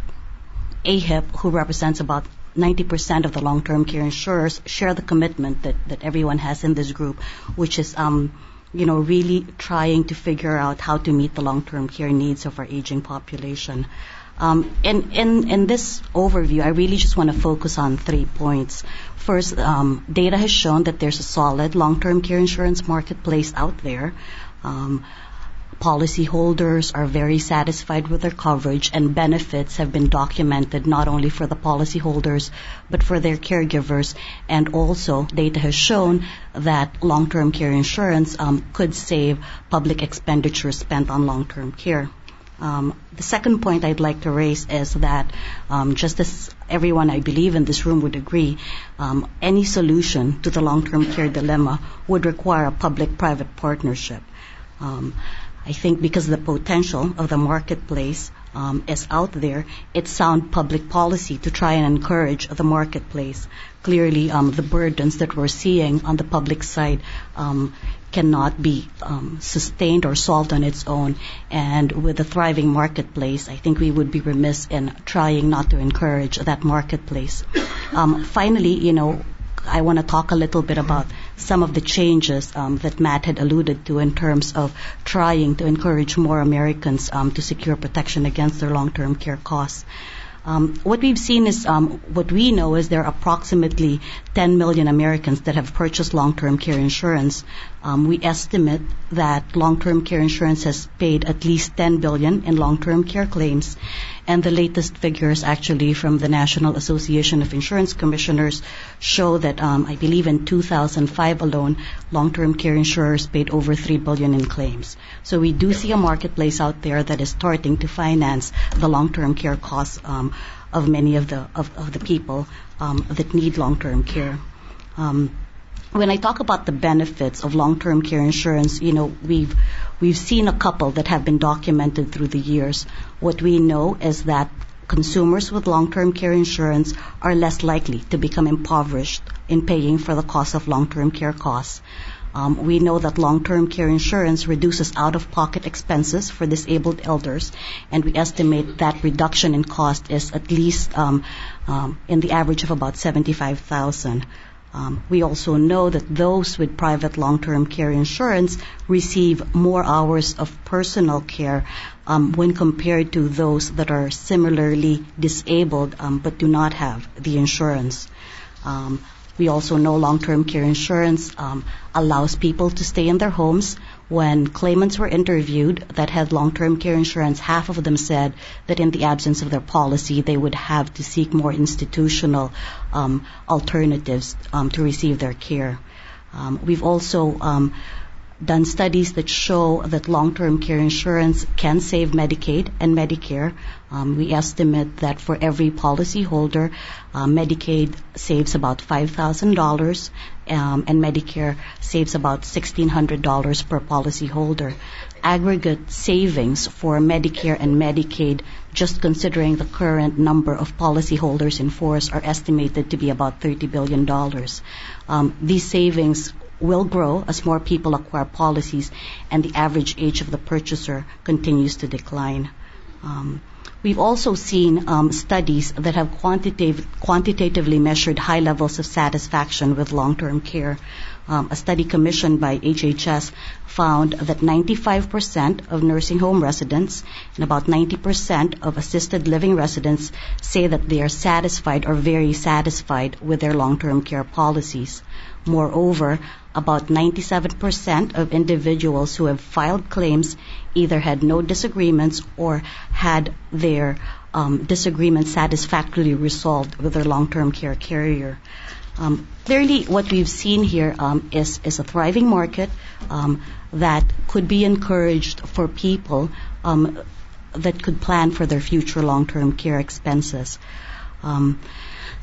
A H I P, who represents about ninety percent of the long-term care insurers, share the commitment that, that everyone has in this group, which is, um, you know, really trying to figure out how to meet the long-term care needs of our aging population. Um, in, in, in this overview, I really just want to focus on three points. First, um, data has shown that there's a solid long-term care insurance marketplace out there. Um, Policyholders are very satisfied with their coverage, and benefits have been documented not only for the policyholders but for their caregivers. And also, data has shown that long-term care insurance um, could save public expenditure spent on long-term care. Um, the second point I'd like to raise is that, um, just as everyone I believe in this room would agree, um, any solution to the long-term care dilemma would require a public-private partnership. Um, I think because the potential of the marketplace um, is out there, it's sound public policy to try and encourage the marketplace. Clearly, um, the burdens that we're seeing on the public side um, cannot be um, sustained or solved on its own. And with a thriving marketplace, I think we would be remiss in trying not to encourage that marketplace. Um, finally, you know, I want to talk a little bit about some of the changes um, that Matt had alluded to in terms of trying to encourage more Americans um, to secure protection against their long-term care costs. Um, what we've seen is, um, what we know is there are approximately ten million Americans that have purchased long-term care insurance. Um, we estimate that long-term care insurance has paid at least ten billion dollars in long-term care claims. And the latest figures actually from the National Association of Insurance Commissioners show that um, I believe in two thousand five alone, long-term care insurers paid over three billion dollars in claims. So we do see a marketplace out there that is starting to finance the long-term care costs um, of many of the of, of the people um, that need long-term care. Um, When I talk about the benefits of long-term care insurance, you know, we've we've seen a couple that have been documented through the years. What we know is that consumers with long-term care insurance are less likely to become impoverished in paying for the cost of long-term care costs. Um, we know that long-term care insurance reduces out-of-pocket expenses for disabled elders, and we estimate that reduction in cost is at least um, um, in the average of about seventy-five thousand dollars. Um, we also know that those with private long-term care insurance receive more hours of personal care um, when compared to those that are similarly disabled um, but do not have the insurance. Um, we also know long-term care insurance um, allows people to stay in their homes. When claimants were interviewed that had long-term care insurance, half of them said that in the absence of their policy, they would have to seek more institutional um, alternatives um, to receive their care. Um, we've also um, done studies that show that long-term care insurance can save Medicaid and Medicare. Um, we estimate that for every policyholder, uh, Medicaid saves about five thousand dollars, um, and Medicare saves about sixteen hundred dollars per policyholder. Aggregate savings for Medicare and Medicaid, just considering the current number of policyholders in force, are estimated to be about thirty billion dollars. Um, these savings will grow as more people acquire policies and the average age of the purchaser continues to decline. Um, we've also seen um, studies that have quantitative, quantitatively measured high levels of satisfaction with long-term care. Um, a study commissioned by H H S found that ninety-five percent of nursing home residents and about ninety percent of assisted living residents say that they are satisfied or very satisfied with their long-term care policies. Moreover, about ninety-seven percent of individuals who have filed claims either had no disagreements or had their um, disagreements satisfactorily resolved with their long-term care carrier. Um, clearly, what we've seen here um, is, is a thriving market um, that could be encouraged for people um, that could plan for their future long-term care expenses. Um,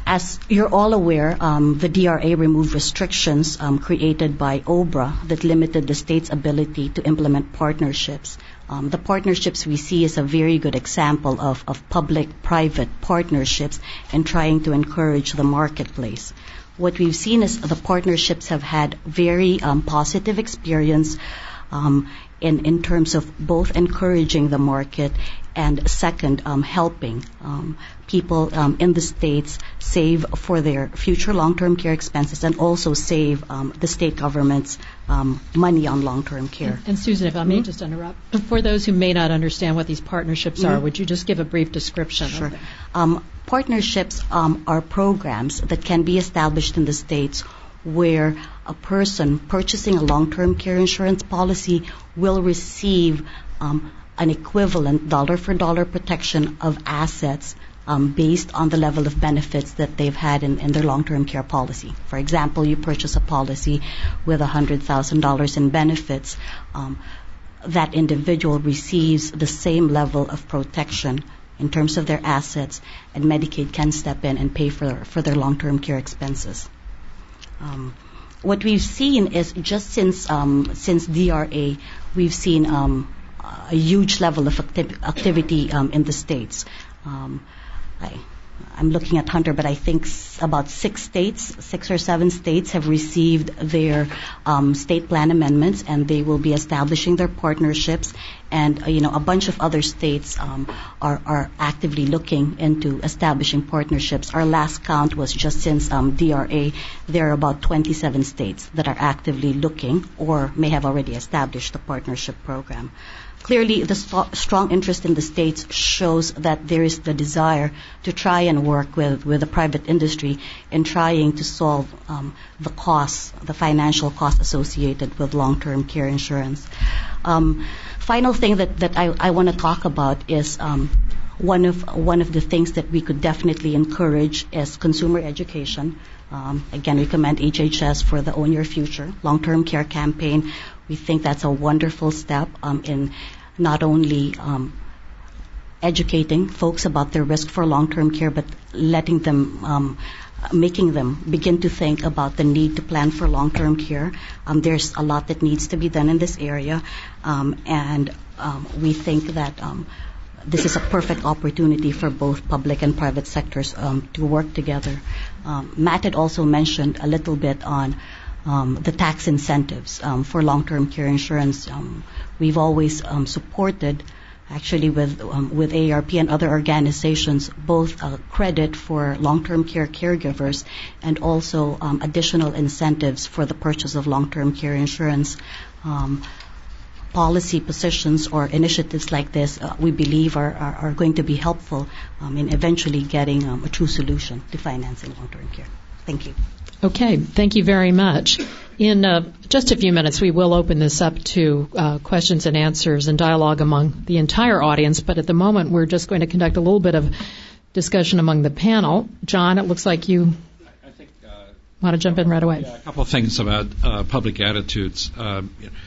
As you're all aware, um, the D R A removed restrictions um, created by O B R A that limited the state's ability to implement partnerships. Um, the partnerships we see is a very good example of, of public-private partnerships in trying to encourage the marketplace. What we've seen is the partnerships have had very um, positive experience um, in, in terms of both encouraging the market and second, um, helping um, people um, in the states save for their future long-term care expenses and also save um, the state government's um, money on long-term care. And, and Susan, if I may mm-hmm. just interrupt, for those who may not understand what these partnerships mm-hmm. are, would you just give a brief description sure. of them? Um, partnerships um, are programs that can be established in the states where a person purchasing a long-term care insurance policy will receive um, an equivalent dollar-for-dollar protection of assets um, based on the level of benefits that they've had in, in their long-term care policy. For example, you purchase a policy with one hundred thousand dollars in benefits. Um, that individual receives the same level of protection in terms of their assets, and Medicaid can step in and pay for, for their long-term care expenses. Um, what we've seen is just since um, since D R A, we've seen um, a huge level of acti- activity um, in the states. Um, I, I'm looking at Hunter, but I think s- about six states, six or seven states have received their um, state plan amendments, and they will be establishing their partnerships. And uh, you know, a bunch of other states um, are, are actively looking into establishing partnerships. Our last count was just since um, D R A. There are about twenty-seven states that are actively looking or may have already established the partnership program. Clearly, the st- strong interest in the states shows that there is the desire to try and work with, with the private industry in trying to solve um, the costs, the financial costs associated with long-term care insurance. Um, final thing that, that I, I want to talk about is um, one of one of the things that we could definitely encourage is consumer education. Um, again, we commend H H S for the Own Your Future long-term care campaign. We think that's a wonderful step um, in not only um, educating folks about their risk for long-term care, but letting them, um, making them begin to think about the need to plan for long-term care. Um, there's a lot that needs to be done in this area, um, and um, we think that um, this is a perfect opportunity for both public and private sectors um, to work together. Um, Matt had also mentioned a little bit on Um, the tax incentives um, for long-term care insurance. Um, we've always um, supported, actually with um, with A A R P and other organizations, both uh, credit for long-term care caregivers and also um, additional incentives for the purchase of long-term care insurance. Um, policy positions or initiatives like this, uh, we believe, are, are, are going to be helpful um, in eventually getting um, a true solution to financing long-term care. Thank you. Okay, thank you very much. In uh, just a few minutes, we will open this up to uh, questions and answers and dialogue among the entire audience, but at the moment we're just going to conduct a little bit of discussion among the panel. John, it looks like you I think, uh, want to jump in right away. Yeah, a couple of things about uh, public attitudes. Uh,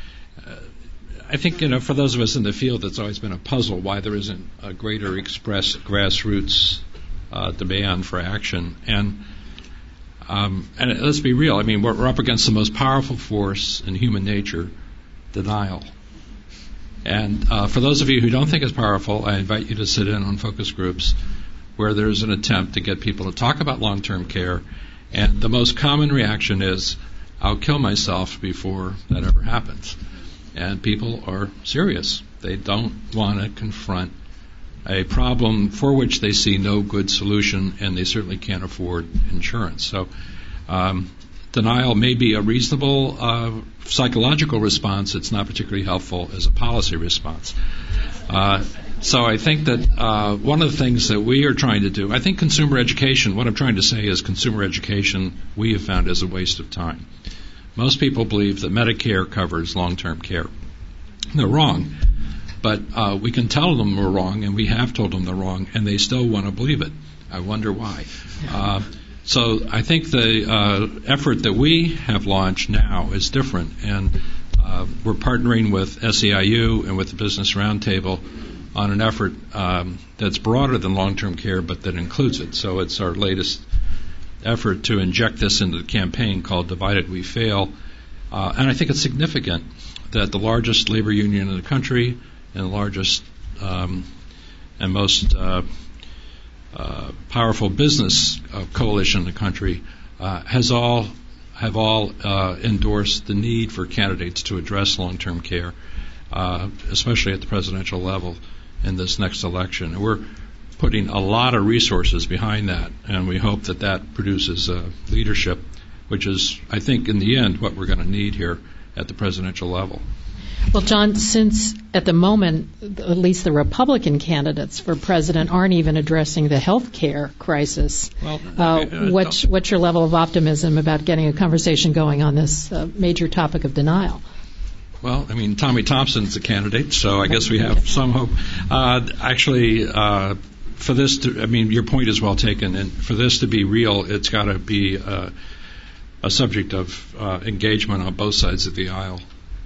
I think, you know, for those of us in the field, it's always been a puzzle why there isn't a greater expressed grassroots uh, demand for action. And Um, and let's be real. I mean, we're, we're up against the most powerful force in human nature, denial. And uh, for those of you who don't think it's powerful, I invite you to sit in on focus groups where there's an attempt to get people to talk about long-term care. And the most common reaction is, I'll kill myself before that ever happens. And people are serious. They don't want to confront a problem for which they see no good solution, and they certainly can't afford insurance. So um, denial may be a reasonable uh, psychological response. It's not particularly helpful as a policy response. Uh, so I think that uh, one of the things that we are trying to do, I think consumer education, what I'm trying to say is consumer education we have found is a waste of time. Most people believe that Medicare covers long-term care. They're wrong. But uh, we can tell them we're wrong, and we have told them they're wrong, and they still want to believe it. I wonder why. Uh, so I think the uh, effort that we have launched now is different, and uh, we're partnering with S E I U and with the Business Roundtable on an effort um, that's broader than long-term care, but that includes it. So it's our latest effort to inject this into the campaign called Divided We Fail. Uh, and I think it's significant that the largest labor union in the country and the largest um, and most uh, uh, powerful business uh, coalition in the country uh, has all have all uh, endorsed the need for candidates to address long-term care, uh, especially at the presidential level in this next election. And we're putting a lot of resources behind that, and we hope that that produces uh, leadership, which is, I think, in the end, what we're going to need here at the presidential level. Well, John, since at the moment, at least the Republican candidates for president aren't even addressing the health care crisis, well, uh, uh, what's, what's your level of optimism about getting a conversation going on this uh, major topic of denial? Well, I mean, Tommy Thompson's a candidate, so I guess we have some hope. Uh, actually, uh, for this to, I mean, your point is well taken, and for this to be real, it's got to be uh, a subject of uh, engagement on both sides of the aisle.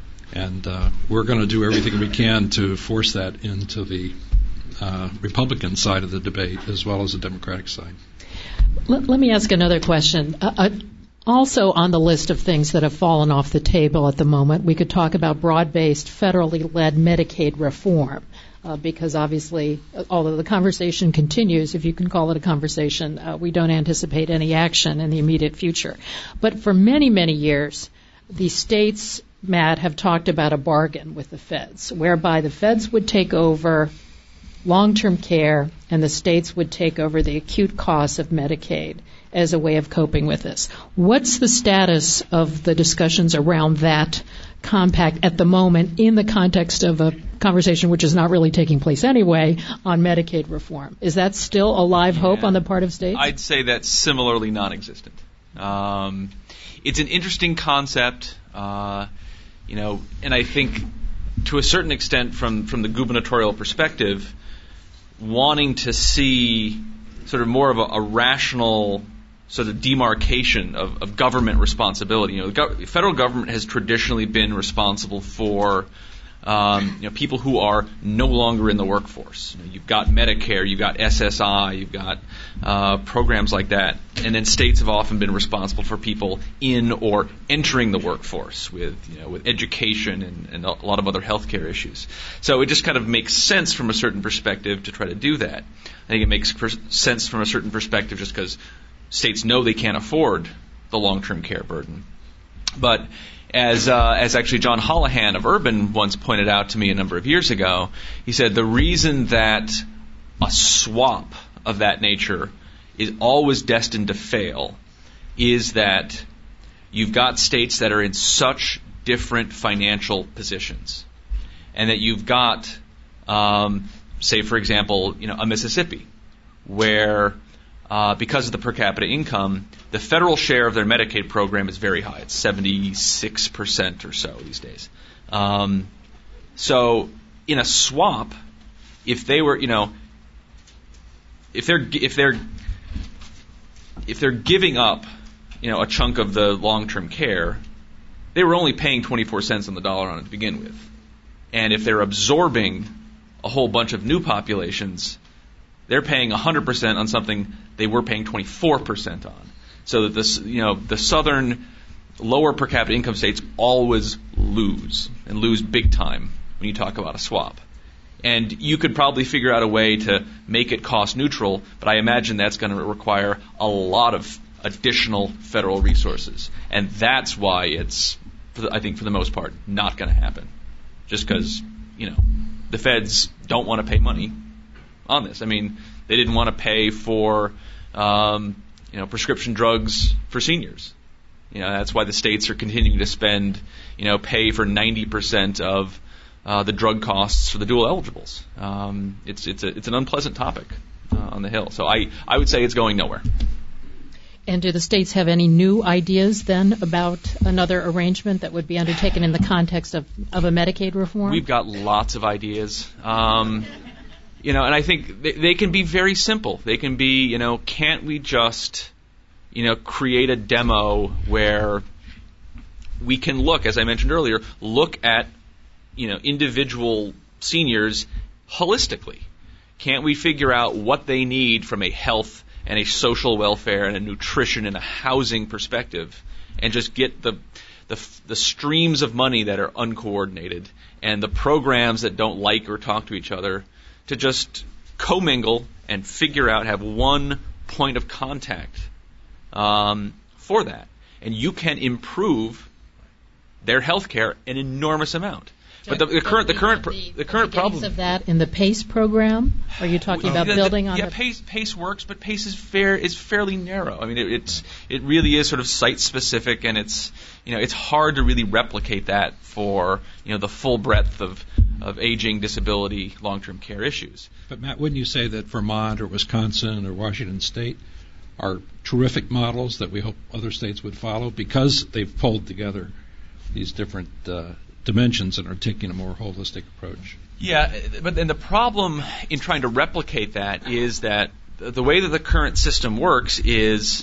And uh, we're going to do everything we can to force that into the uh, Republican side of the debate as well as the Democratic side. Let, let me ask another question. Uh, uh, also on the list of things that have fallen off the table at the moment, we could talk about broad-based, federally led Medicaid reform. Uh, because obviously, although the conversation continues, if you can call it a conversation, uh, we don't anticipate any action in the immediate future. But for many, many years, the states, Matt, have talked about a bargain with the feds, whereby the feds would take over long-term care and the states would take over the acute costs of Medicaid as a way of coping with this. What's the status of the discussions around that compact at the moment in the context of a conversation which is not really taking place anyway on Medicaid reform? Is that still a live yeah. hope on the part of states? I'd say that's similarly non-existent. Um, it's an interesting concept, uh, you know, and I think to a certain extent from, from the gubernatorial perspective, wanting to see sort of more of a, a rational sort of demarcation of, of government responsibility. You know, the go- federal government has traditionally been responsible for um, you know, people who are no longer in the workforce. You know, you've got Medicare, you've got S S I, you've got uh, programs like that, and then states have often been responsible for people in or entering the workforce with, you know, with education and, and a lot of other healthcare issues. So it just kind of makes sense from a certain perspective to try to do that. I think it makes per- sense from a certain perspective just because states know they can't afford the long-term care burden. But as uh, as actually John Holohan of Urban once pointed out to me a number of years ago, he said the reason that a swap of that nature is always destined to fail is that you've got states that are in such different financial positions, and that you've got, um, say, for example, you know, a Mississippi, where Uh, because of the per capita income, the federal share of their Medicaid program is very high. It's seventy-six percent or so these days. Um, so in a swap, if they were, you know, if they're if they're if they're giving up, you know, a chunk of the long-term care, they were only paying twenty-four cents on the dollar on it to begin with. And if they're absorbing a whole bunch of new populations, they're paying one hundred percent on something they were paying twenty-four percent on. So that this, you know, the southern lower per capita income states always lose, and lose big time when you talk about a swap. And you could probably figure out a way to make it cost neutral, but I imagine that's going to require a lot of additional federal resources. And that's why it's, I think for the most part, not going to happen. Just because, you know, the feds don't want to pay money on this. I mean, they didn't want to pay for, um, you know, prescription drugs for seniors. You know, that's why the states are continuing to spend, you know, pay for ninety percent of uh, the drug costs for the dual eligibles. Um, it's it's a, it's an unpleasant topic uh, on the Hill. So I, I would say it's going nowhere. And do the states have any new ideas then about another arrangement that would be undertaken in the context of, of a Medicaid reform? We've got lots of ideas. Um, You know, and I think they, they can be very simple. They can be, you know, can't we just, you know, create a demo where we can look, as I mentioned earlier, look at, you know, individual seniors holistically? Can't we figure out what they need from a health and a social welfare and a nutrition and a housing perspective, and just get the the, the streams of money that are uncoordinated and the programs that don't like or talk to each other to just commingle and figure out, have one point of contact um, for that. And you can improve their health care an enormous amount. But the, the current, the current, the, the current problem of that in the PACE program. Are you talking about the, building the, on? Yeah, the PACE, PACE works, but PACE is fair is fairly narrow. I mean, it, it's it really is sort of site specific, and it's you know it's hard to really replicate that for you know the full breadth of of aging, disability, long-term care issues. But Matt, wouldn't you say that Vermont or Wisconsin or Washington State are terrific models that we hope other states would follow because they've pulled together these different uh, dimensions and are taking a more holistic approach? Yeah, but then the problem in trying to replicate that is that the way that the current system works is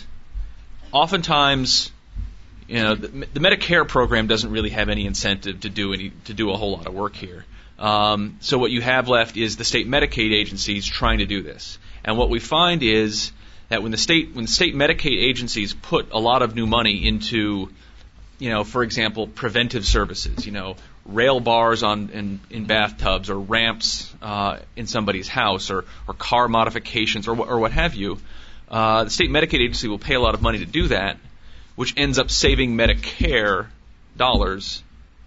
oftentimes, you know, the, the Medicare program doesn't really have any incentive to do any to do a whole lot of work here. Um, so what you have left is the state Medicaid agencies trying to do this, and what we find is that when the state when state Medicaid agencies put a lot of new money into, you know, for example, preventive services, you know, rail bars on in, in bathtubs or ramps uh, in somebody's house or, or car modifications or, or what have you, uh, the state Medicaid agency will pay a lot of money to do that, which ends up saving Medicare dollars,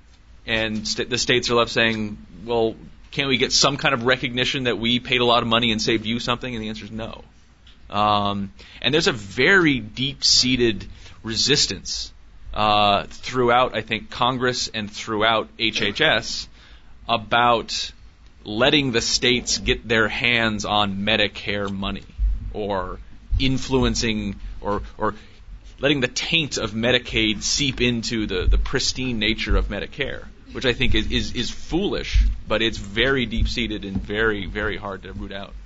and st- the states are left saying, well, can't we get some kind of recognition that we paid a lot of money and saved you something? And the answer is no. Um, and there's a very deep-seated resistance Uh, throughout, I think, Congress and throughout H H S about letting the states get their hands on Medicare money or influencing or, or letting the taint of Medicaid seep into the, the pristine nature of Medicare, which I think is, is, is foolish, but it's very deep-seated and very, very hard to root out.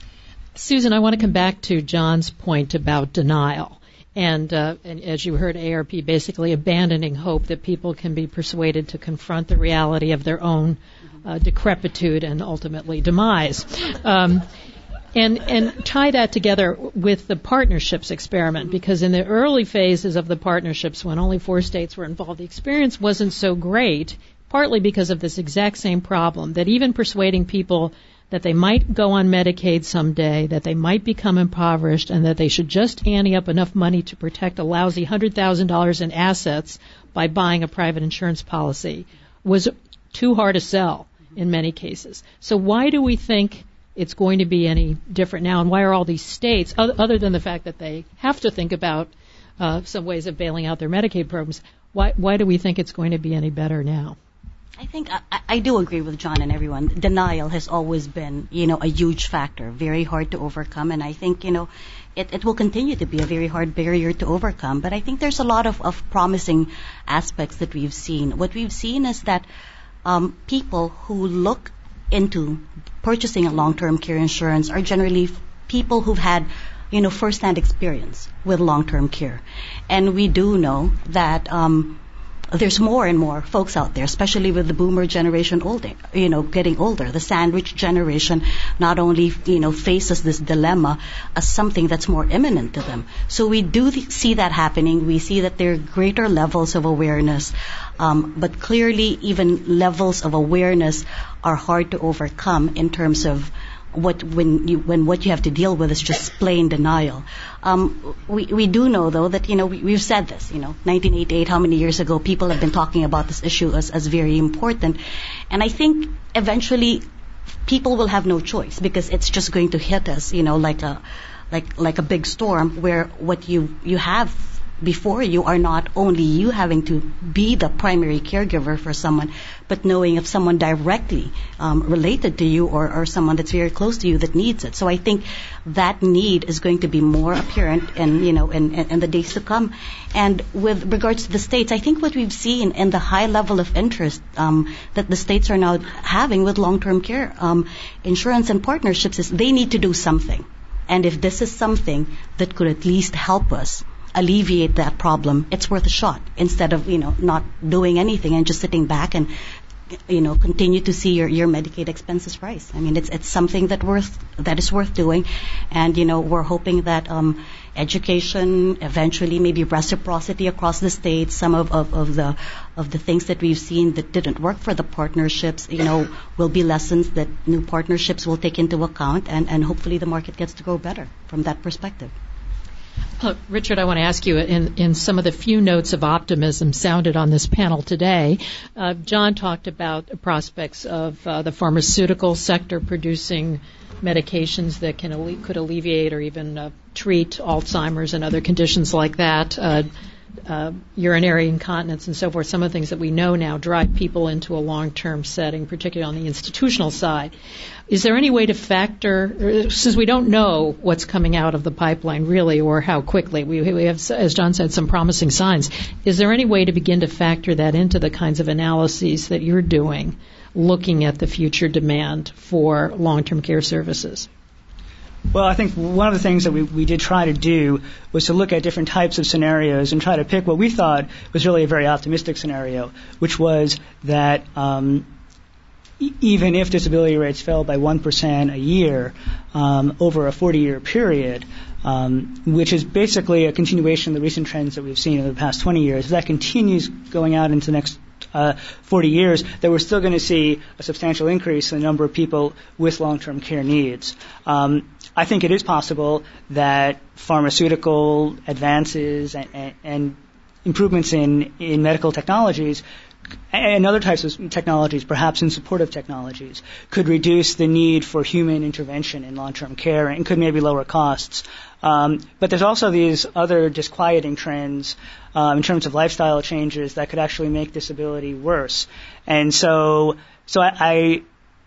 Susan, I want to come back to John's point about denial. And, uh, and as you heard, A A R P basically abandoning hope that people can be persuaded to confront the reality of their own uh, decrepitude and ultimately demise. Um, and, and tie that together with the partnerships experiment, because in the early phases of the partnerships, when only four states were involved, the experience wasn't so great, partly because of this exact same problem, that even persuading people that they might go on Medicaid someday, that they might become impoverished, and that they should just ante up enough money to protect a lousy one hundred thousand dollars in assets by buying a private insurance policy was too hard to sell in many cases. So why do we think it's going to be any different now, and why are all these states, other than the fact that they have to think about uh, some ways of bailing out their Medicaid programs, why, why do we think it's going to be any better now? I think I, I do agree with John and everyone. Denial has always been, you know, a huge factor, very hard to overcome, and I think, you know, it, it will continue to be a very hard barrier to overcome. But I think there's a lot of, of promising aspects that we've seen. What we've seen is that um, people who look into purchasing a long-term care insurance are generally people who've had, you know, first-hand experience with long-term care, and we do know that. Um, There's more and more folks out there, especially with the boomer generation older, you know, getting older. The sandwich generation not only, you know, faces this dilemma as something that's more imminent to them. So we do th- see that happening. We see that there are greater levels of awareness, um, but clearly even levels of awareness are hard to overcome in terms of what when you when what you have to deal with is just plain denial. Um, we we do know though that you know we, we've said this. You know, nineteen eighty-eight, how many years ago, people have been talking about this issue as as very important, and I think eventually people will have no choice because it's just going to hit us. You know, like a like like a big storm where what you you have before you are not only you having to be the primary caregiver for someone, but knowing if someone directly um, related to you or, or someone that's very close to you that needs it. So I think that need is going to be more apparent in, you know, in, in, in the days to come. And with regards to the states, I think what we've seen in the high level of interest um, that the states are now having with long-term care um, insurance and partnerships is they need to do something. And if this is something that could at least help us alleviate that problem, it's worth a shot instead of, you know, not doing anything and just sitting back and you know, continue to see your, your Medicaid expenses rise. I mean, it's it's something that worth that is worth doing, and you know, we're hoping that um, education, eventually maybe reciprocity across the states, some of, of, of the of the things that we've seen that didn't work for the partnerships, you know, will be lessons that new partnerships will take into account, and, and hopefully the market gets to grow better from that perspective. Uh, Richard, I want to ask you, in, in some of the few notes of optimism sounded on this panel today, uh, John talked about the prospects of uh, the pharmaceutical sector producing medications that can alle- could alleviate or even uh, treat Alzheimer's and other conditions like that, uh, uh, urinary incontinence and so forth, some of the things that we know now drive people into a long-term setting, particularly on the institutional side. Is there any way to factor, since we don't know what's coming out of the pipeline really or how quickly, we, we have, as John said, some promising signs, is there any way to begin to factor that into the kinds of analyses that you're doing, looking at the future demand for long-term care services? Well, I think one of the things that we, we did try to do was to look at different types of scenarios and try to pick what we thought was really a very optimistic scenario, which was that um, e- even if disability rates fell by one percent a year um, over a forty-year period, um, which is basically a continuation of the recent trends that we've seen in the past twenty years, if that continues going out into the next Uh, forty years, that we're still going to see a substantial increase in the number of people with long-term care needs. Um, I think it is possible that pharmaceutical advances and, and, and improvements in, in medical technologies and other types of technologies, perhaps in supportive technologies, could reduce the need for human intervention in long-term care and could maybe lower costs. Um, but there's also these other disquieting trends um, in terms of lifestyle changes that could actually make disability worse. And so, so I, I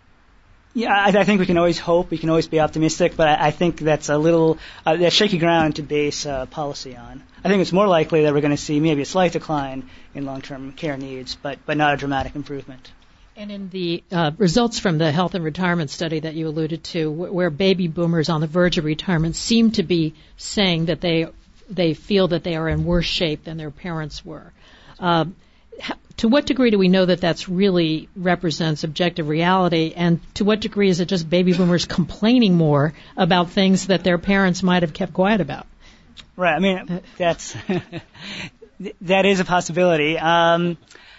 yeah, I, I think we can always hope, we can always be optimistic, but I, I think that's a little uh, that's shaky ground to base uh, policy on. I think it's more likely that we're going to see maybe a slight decline in long-term care needs, but but not a dramatic improvement. And in the uh, results from the health and retirement study that you alluded to, wh- where baby boomers on the verge of retirement seem to be saying that they they feel that they are in worse shape than their parents were. Uh, how, to what degree do we know that that's really represents objective reality, and to what degree is it just baby boomers complaining more about things that their parents might have kept quiet about? Right. I mean, that's that is a possibility. Um,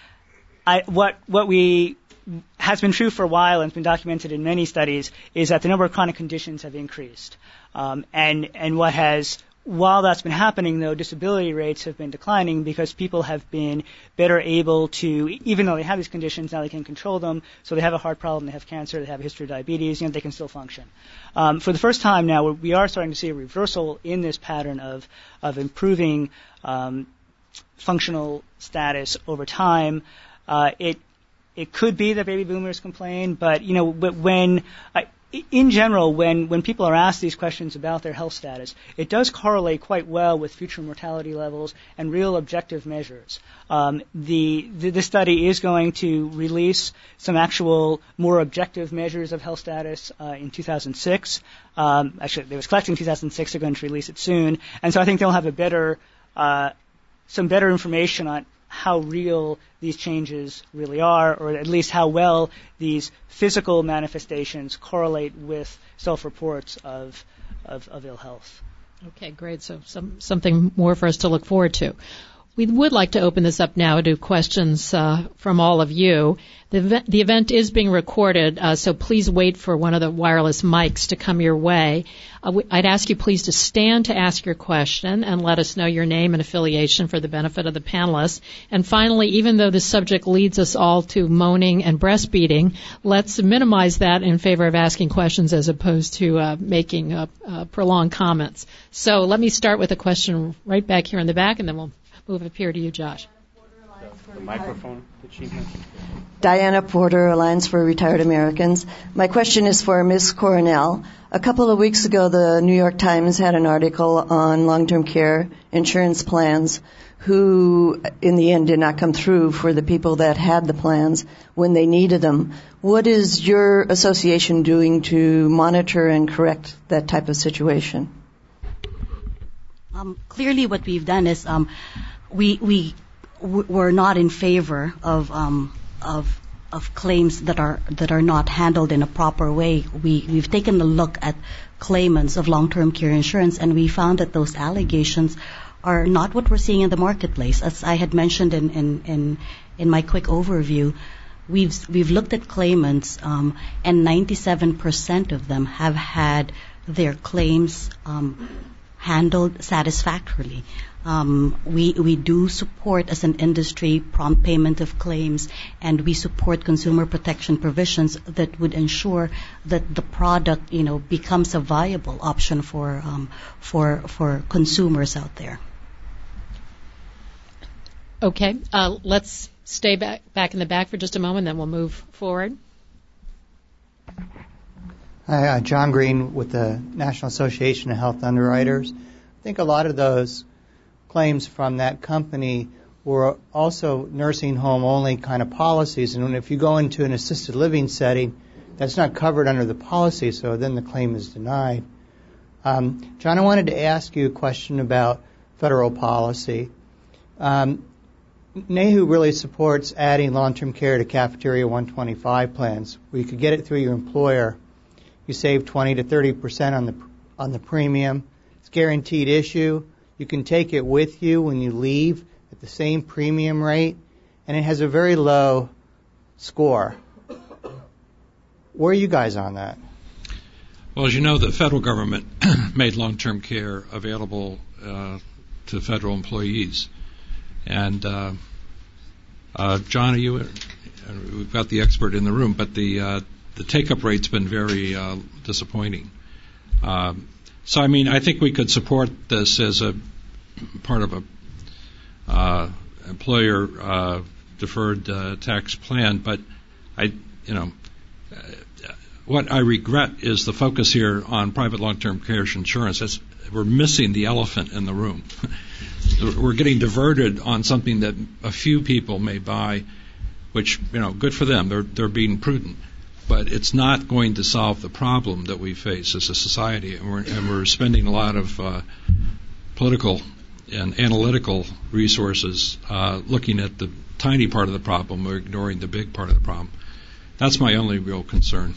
I, what what we has been true for a while and has been documented in many studies is that the number of chronic conditions have increased, um, and and what has while that's been happening, though, disability rates have been declining because people have been better able to, even though they have these conditions, now they can control them. So they have a heart problem, they have cancer, they have a history of diabetes, you know, they can still function. Um, for the first time now, we are starting to see a reversal in this pattern of of improving um, functional status over time. Uh, it it could be that baby boomers complain, but you know, when I, in general, when, when people are asked these questions about their health status, it does correlate quite well with future mortality levels and real objective measures. Um, the, the this study is going to release some actual more objective measures of health status uh, in two thousand six. Um, actually, they was collecting in two thousand six. They're going to release it soon, and so I think they'll have a better, uh, some better information on how real these changes really are, or at least how well these physical manifestations correlate with self-reports of, of, of ill health. Okay, great. So some, something more for us to look forward to. We would like to open this up now to questions uh, from all of you. The, v- the event is being recorded, uh, so please wait for one of the wireless mics to come your way. Uh, w- I'd ask you please to stand to ask your question and let us know your name and affiliation for the benefit of the panelists. And finally, even though this subject leads us all to moaning and breastfeeding, let's minimize that in favor of asking questions as opposed to uh, making uh, uh, prolonged comments. So let me start with a question right back here in the back, and then we'll move up here to you, Josh. The microphone that she mentioned. Diana Porter, Alliance for Retired Americans. My question is for Miz Coronel. A couple of weeks ago, the New York Times had an article on long-term care insurance plans who, in the end, did not come through for the people that had the plans when they needed them. What is your association doing to monitor and correct that type of situation? Um, clearly what we've done is um, we we we're not in favor of um, of of claims that are that are not handled in a proper way. We we've taken a look at claimants of long-term care insurance, and we found that those allegations are not what we're seeing in the marketplace. As I had mentioned in in in, in my quick overview, we've we've looked at claimants, um, and ninety-seven percent of them have had their claims um, handled satisfactorily. Um, we we do support, as an industry, prompt payment of claims, and we support consumer protection provisions that would ensure that the product, you know, becomes a viable option for um, for for consumers out there. Okay, uh, let's stay back back in the back for just a moment, then we'll move forward. Hi, uh, John Green with the National Association of Health Underwriters. I think a lot of those claims from that company were also nursing home only kind of policies, and if you go into an assisted living setting, that's not covered under the policy, so then the claim is denied. Um, John, I wanted to ask you a question about federal policy. Um, NAHU really supports adding long-term care to Cafeteria one twenty-five plans. Where you could get it through your employer. You save twenty to thirty percent on the on the premium. It's guaranteed issue. You can take it with you when you leave at the same premium rate, and it has a very low score. Where are you guys on that? Well, as you know, the federal government made long-term care available uh, to federal employees. And, uh, uh, John, are you, uh, we've got the expert in the room, but the uh, the take-up rate's been very uh, disappointing. Um, so, I mean, I think we could support this as a part of a uh, employer uh, deferred uh, tax plan, but I, you know, uh, what I regret is the focus here on private long-term care insurance. That's, we're missing the elephant in the room. We're getting diverted on something that a few people may buy, which, you know, good for them. They're they're being prudent, but it's not going to solve the problem that we face as a society, and we're and we're spending a lot of uh, political and analytical resources uh, looking at the tiny part of the problem. We're ignoring the big part of the problem. That's my only real concern.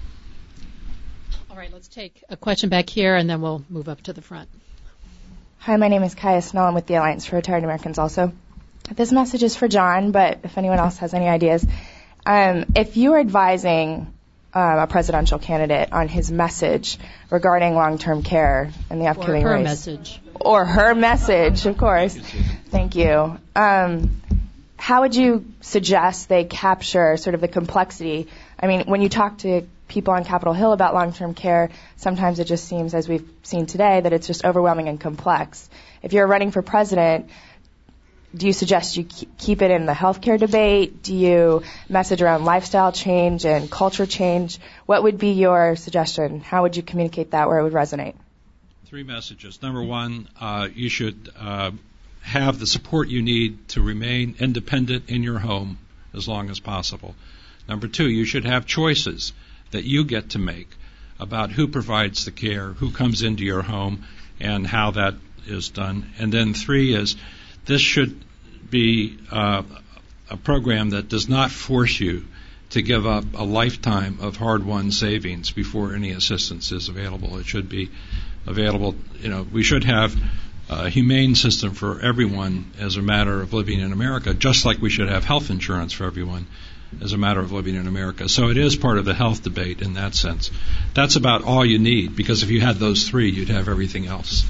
All right, let's take a question back here, and then we'll move up to the front. Hi, my name is Kaya Snell. I'm with the Alliance for Retired Americans also. This message is for John, but if anyone else has any ideas. Um, if you were advising um, a presidential candidate on his message regarding long-term care in the upcoming or her race. message. Or her message, of course. Thank you. Um, how would you suggest they capture sort of the complexity? I mean, when you talk to people on Capitol Hill about long-term care, sometimes it just seems, as we've seen today, that it's just overwhelming and complex. If you're running for president, do you suggest you keep it in the healthcare debate? Do you message around lifestyle change and culture change? What would be your suggestion? How would you communicate that where it would resonate? Three messages. Number one, uh, you should uh, have the support you need to remain independent in your home as long as possible. Number two, you should have choices that you get to make about who provides the care, who comes into your home, and how that is done. And then three is this should be uh, a program that does not force you to give up a lifetime of hard-won savings before any assistance is available. It should be available. You know, we should have a humane system for everyone as a matter of living in America, just like we should have health insurance for everyone as a matter of living in America. So it is part of the health debate in that sense. That's about all you need, because if you had those three, you'd have everything else.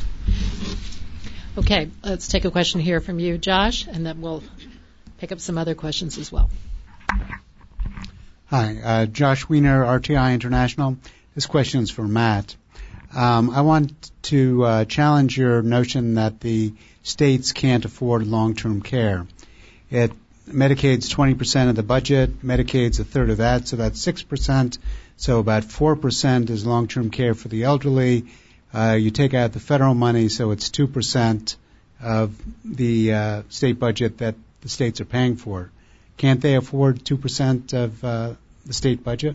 Okay, let's take a question here from you, Josh, and then we'll pick up some other questions as well. Hi, uh, Josh Wiener, R T I International. This question is for Matt. Um, I want to uh, challenge your notion that the states can't afford long-term care. It Medicaid's twenty percent of the budget, Medicaid's a third of that, so that's six percent. So about four percent is long-term care for the elderly. Uh, you take out the federal money, so it's two percent of the uh, state budget that the states are paying for. Can't they afford two percent of uh, the state budget?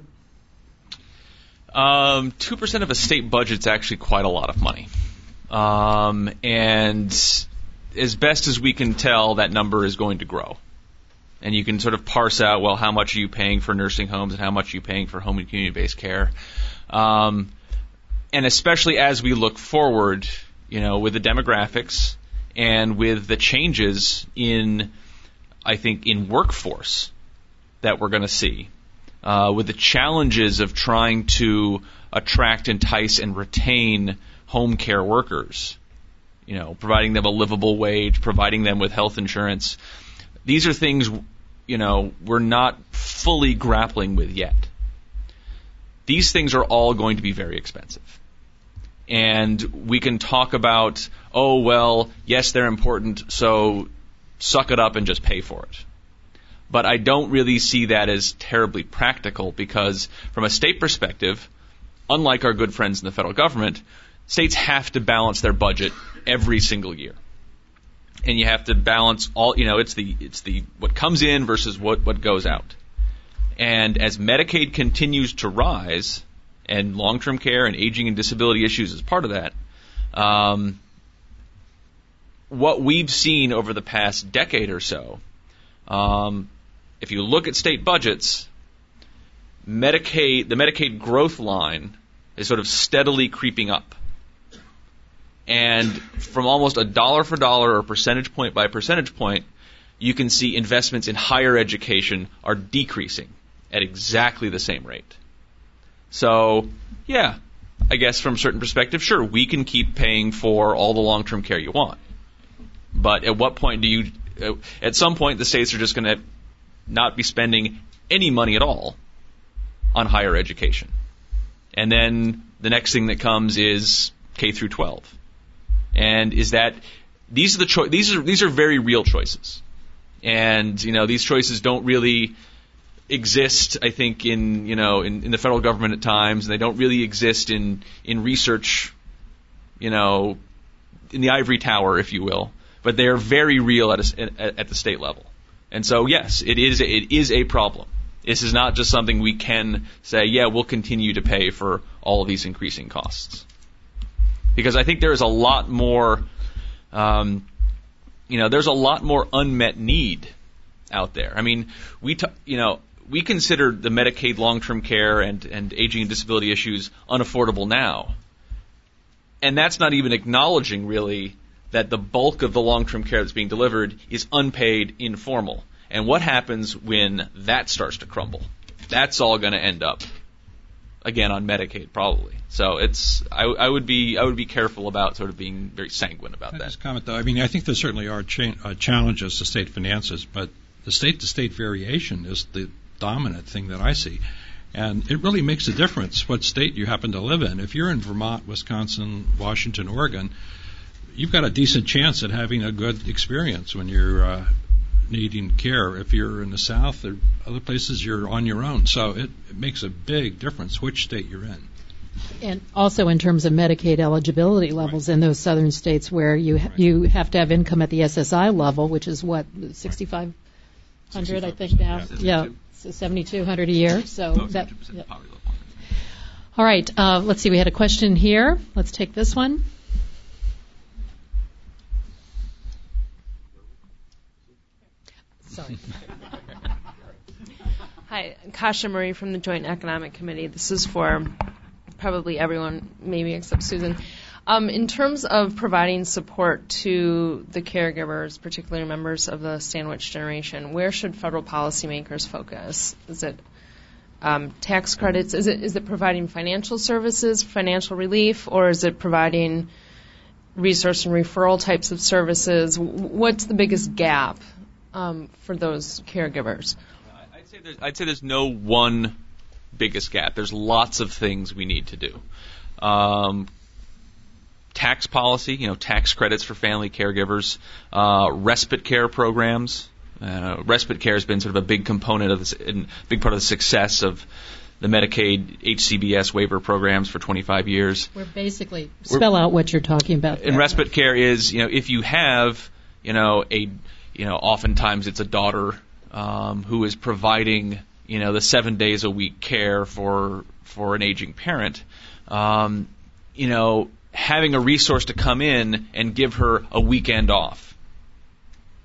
Um, two percent of a state budget is actually quite a lot of money. Um, and as best as we can tell, that number is going to grow. And you can sort of parse out, well, how much are you paying for nursing homes and how much are you paying for home and community-based care? Um, and especially as we look forward, you know, with the demographics and with the changes in, I think, in workforce that we're going to see, uh, with the challenges of trying to attract, entice, and retain home care workers, you know, providing them a livable wage, providing them with health insurance. These are things, you know, we're not fully grappling with yet. These things are all going to be very expensive. And we can talk about, oh, well, yes, they're important, so suck it up and just pay for it. But I don't really see that as terribly practical because from a state perspective, unlike our good friends in the federal government, states have to balance their budget every single year. And you have to balance all, you know, it's the, it's the, what comes in versus what, what goes out. And as Medicaid continues to rise, and long-term care and aging and disability issues is part of that, um, what we've seen over the past decade or so, um, if you look at state budgets, Medicaid, the Medicaid growth line is sort of steadily creeping up. And from almost a dollar for dollar or percentage point by percentage point, you can see investments in higher education are decreasing at exactly the same rate. So, yeah, I guess from a certain perspective, sure, we can keep paying for all the long-term care you want. But at what point do you, uh, at some point the states are just going to not be spending any money at all on higher education. And then the next thing that comes is K through twelve. And is that, these are the cho- these are these are very real choices. And, you know, these choices don't really exist, I think, in, you know, in, in the federal government at times. They don't really exist in, in research, you know, in the ivory tower, if you will. But they are very real at, a, at, at the state level. And so, yes, it is it is a problem. This is not just something we can say, yeah, we'll continue to pay for all of these increasing costs. Because I think there is a lot more, um, you know, there's a lot more unmet need out there. I mean, we, t- you know, we consider the Medicaid long-term care and, and aging and disability issues unaffordable now. And that's not even acknowledging, really, that the bulk of the long-term care that's being delivered is unpaid, informal. And what happens when that starts to crumble? That's all going to end up, again, on Medicaid, probably. So it's, I, I would be, I would be careful about sort of being very sanguine about I that. Just comment though. I mean, I think there certainly are cha- uh, challenges to state finances, but the state-to-state variation is the dominant thing that I see, and it really makes a difference what state you happen to live in. If you're in Vermont, Wisconsin, Washington, Oregon, you've got a decent chance at having a good experience when you're uh, needing care. If you're in the South or other places, you're on your own. So it, it makes a big difference which state you're in. And also in terms of Medicaid eligibility levels in those southern states where you ha- you have to have income at the S S I level, which is what, sixty-five hundred, I think now? Yeah, so seventy-two hundred a year. So that. Yeah. All right, uh, let's see. We had a question here. Let's take this one. Sorry. Hi, Kasha Marie from the Joint Economic Committee. This is for probably everyone, maybe except Susan. Um, in terms of providing support to the caregivers, particularly members of the sandwich generation, where should federal policymakers focus? Is it um, tax credits? Is it is it providing financial services, financial relief, or is it providing resource and referral types of services? What's the biggest gap um, for those caregivers? I'd say there's, I'd say there's no one biggest gap. There's lots of things we need to do. Um, tax policy, you know, tax credits for family caregivers, uh, respite care programs. Uh, respite care has been sort of a big component of this, and big part of the success of the Medicaid H C B S waiver programs for twenty-five years. We're basically spell We're, out what you're talking about there. And respite care is, you know, if you have, you know, a, you know, oftentimes it's a daughter um, who is providing, you know, the seven days a week care for for an aging parent, um, you know, having a resource to come in and give her a weekend off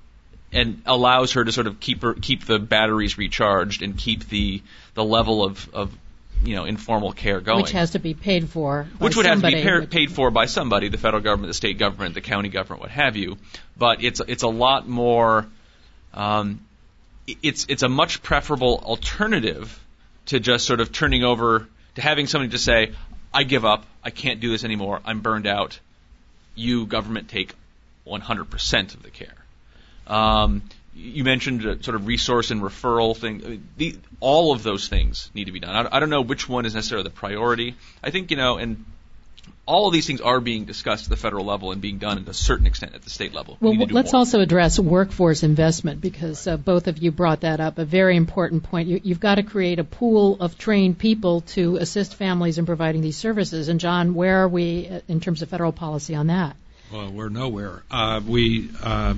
and allows her to sort of keep her, keep the batteries recharged and keep the the level of, of you know informal care going, which has to be paid for, by which would somebody. have to be paid, paid for by somebody, the federal government, the state government, the county government, what have you. But it's it's a lot more. Um, it's it's a much preferable alternative to just sort of turning over to having somebody just say, I give up, I can't do this anymore, I'm burned out. You, government, take one hundred percent of the care. Um, you mentioned a sort of resource and referral thing. The, all of those things need to be done. I, I don't know which one is necessarily the priority. I think, you know, and all of these things are being discussed at the federal level and being done to a certain extent at the state level. Well, we let's more. also address workforce investment, because uh, both of you brought that up, a very important point. You, you've got to create a pool of trained people to assist families in providing these services. And, John, where are we in terms of federal policy on that? Well, we're nowhere. Uh, we, uh,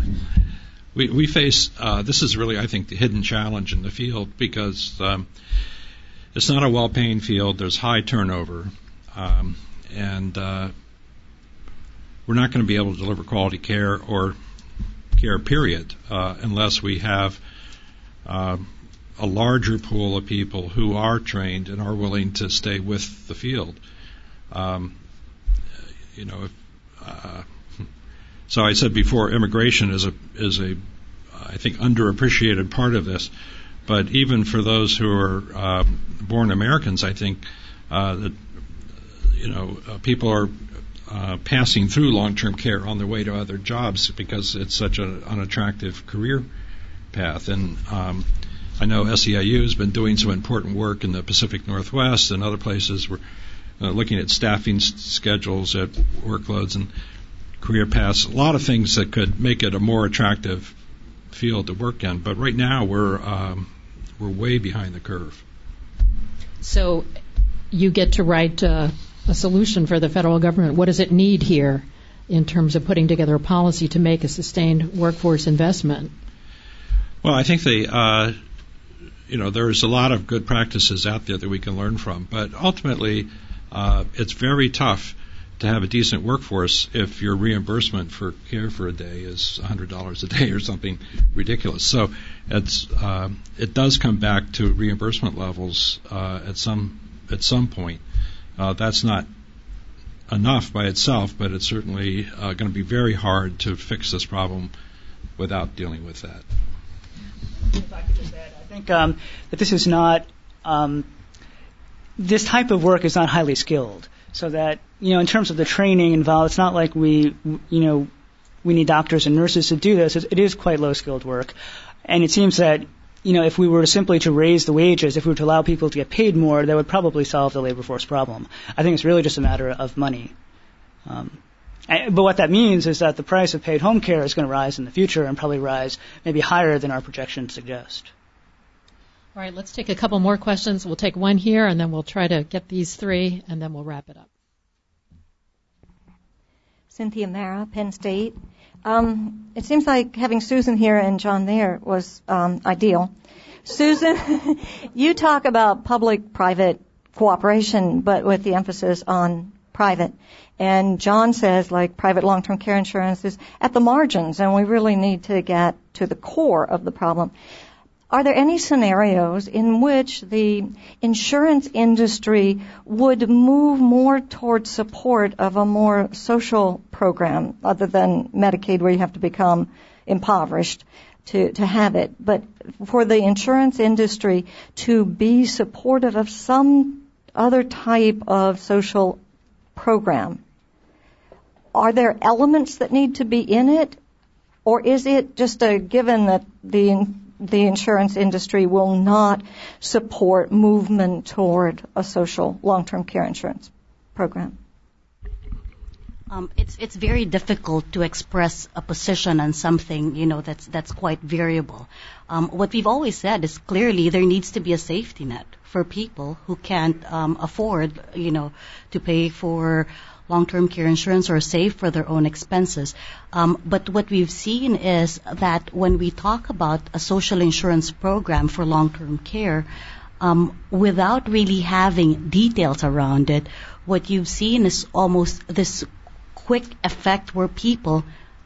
we we face, uh, this is really, I think, the hidden challenge in the field, because um, it's not a well-paying field. There's high turnover. Um, And uh, we're not going to be able to deliver quality care or care, period, uh, unless we have uh, a larger pool of people who are trained and are willing to stay with the field. Um, you know, if, uh, so I said before, immigration is a is a I think underappreciated part of this. But even for those who are uh, born Americans, I think uh, that. You know, uh, people are uh, passing through long-term care on their way to other jobs because it's such an unattractive career path. And um, I know S E I U has been doing some important work in the Pacific Northwest and other places. We're uh, looking at staffing s- schedules, at workloads, and career paths. A lot of things that could make it a more attractive field to work in. But right now, we're um, we're way behind the curve. So you get to write Uh a solution for the federal government. What does it need here in terms of putting together a policy to make a sustained workforce investment? Well, I think they, uh, you know, there's a lot of good practices out there that we can learn from, but ultimately uh, it's very tough to have a decent workforce if your reimbursement for care for a day is one hundred dollars a day or something ridiculous. So it's uh, it does come back to reimbursement levels uh, at some at some point. Uh, that's not enough by itself, but it's certainly uh, going to be very hard to fix this problem without dealing with that. If I could just add, I think um, that this is not, um, this type of work is not highly skilled. So that, you know, in terms of the training involved, it's not like we, you know, we need doctors and nurses to do this. It is quite low-skilled work. And it seems that, you know, if we were simply to raise the wages, if we were to allow people to get paid more, that would probably solve the labor force problem. I think it's really just a matter of money. Um, and, but what that means is that the price of paid home care is going to rise in the future and probably rise maybe higher than our projections suggest. All right, let's take a couple more questions. We'll take one here, and then we'll try to get these three, and then we'll wrap it up. Cynthia Mara, Penn State. Um, it seems like having Susan here and John there was um, ideal. Susan, you talk about public-private cooperation, but with the emphasis on private. And John says, like, private long-term care insurance is at the margins, and we really need to get to the core of the problem. Are there any scenarios in which the insurance industry would move more towards support of a more social program other than Medicaid, where you have to become impoverished to, to have it, but for the insurance industry to be supportive of some other type of social program? Are there elements that need to be in it, or is it just a given that the the insurance industry will not support movement toward a social long-term care insurance program? Um, it's it's very difficult to express a position on something, you know, that's that's quite variable. Um, what we've always said is clearly there needs to be a safety net for people who can't um, afford, you know, to pay for long-term care insurance or save for their own expenses. Um, but what we've seen is that when we talk about a social insurance program for long-term care, um, without really having details around it, what you've seen is almost this quick effect where people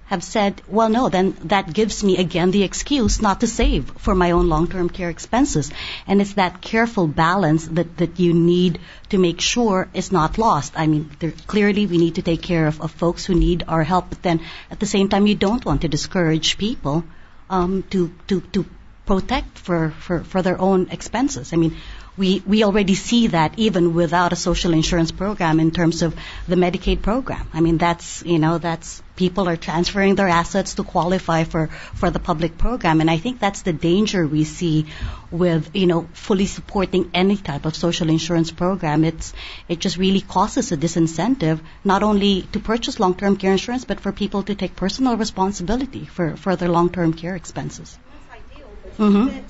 have said, well, no, then that gives me again the excuse not to save for my own long-term care expenses. And it's that careful balance that, that you need to make sure is not lost. I mean, there, clearly we need to take care of, of folks who need our help, but then at the same time you don't want to discourage people um, to, to, to protect for, for, for their own expenses. I mean, We, we already see that even without a social insurance program in terms of the Medicaid program. I mean, that's, you know, that's, people are transferring their assets to qualify for, for the public program. And I think that's the danger we see with, you know, fully supporting any type of social insurance program. It's, it just really causes a disincentive, not only to purchase long-term care insurance, but for people to take personal responsibility for, for their long-term care expenses. That's ideal, but Mm-hmm.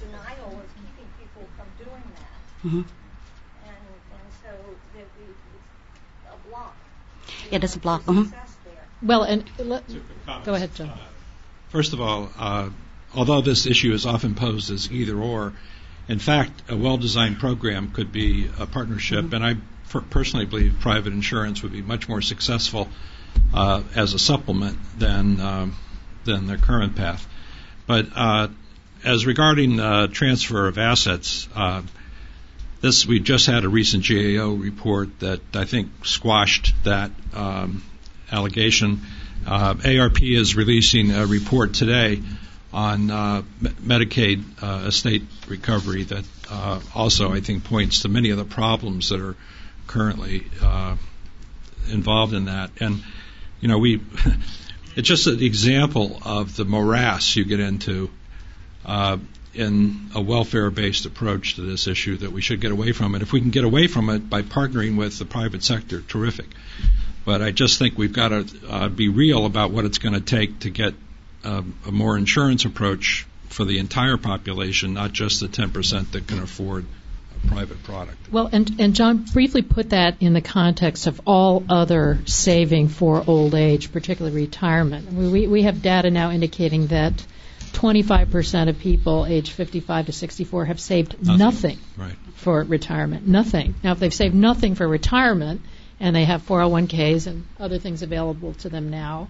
Mm-hmm. And, and so the, the, it's a block. It is a block. Mm-hmm. Well, and let, go ahead, John. First of all, uh, although this issue is often posed as either or, in fact, a well-designed program could be a partnership, mm-hmm. and I per- personally believe private insurance would be much more successful uh, as a supplement than um, than their current path. But uh, as regarding uh, transfer of assets. Uh, This, we just had a recent G A O report that I think squashed that um, allegation. Uh, A R P is releasing a report today on uh, Medicaid uh, estate recovery that uh, also, I think, points to many of the problems that are currently uh, involved in that. And, you know, we it's just an example of the morass you get into uh, in a welfare-based approach to this issue that we should get away from it. If we can get away from it by partnering with the private sector, terrific. But I just think we've got to uh, be real about what it's going to take to get uh, a more insurance approach for the entire population, not just the ten percent that can afford a private product. Well, and, and John, briefly put that in the context of all other saving for old age, particularly retirement. We, we have data now indicating that twenty-five percent of people aged fifty-five to sixty-four have saved nothing, nothing right. for retirement. Nothing. Now, if they've saved nothing for retirement and they have four oh one k's and other things available to them now,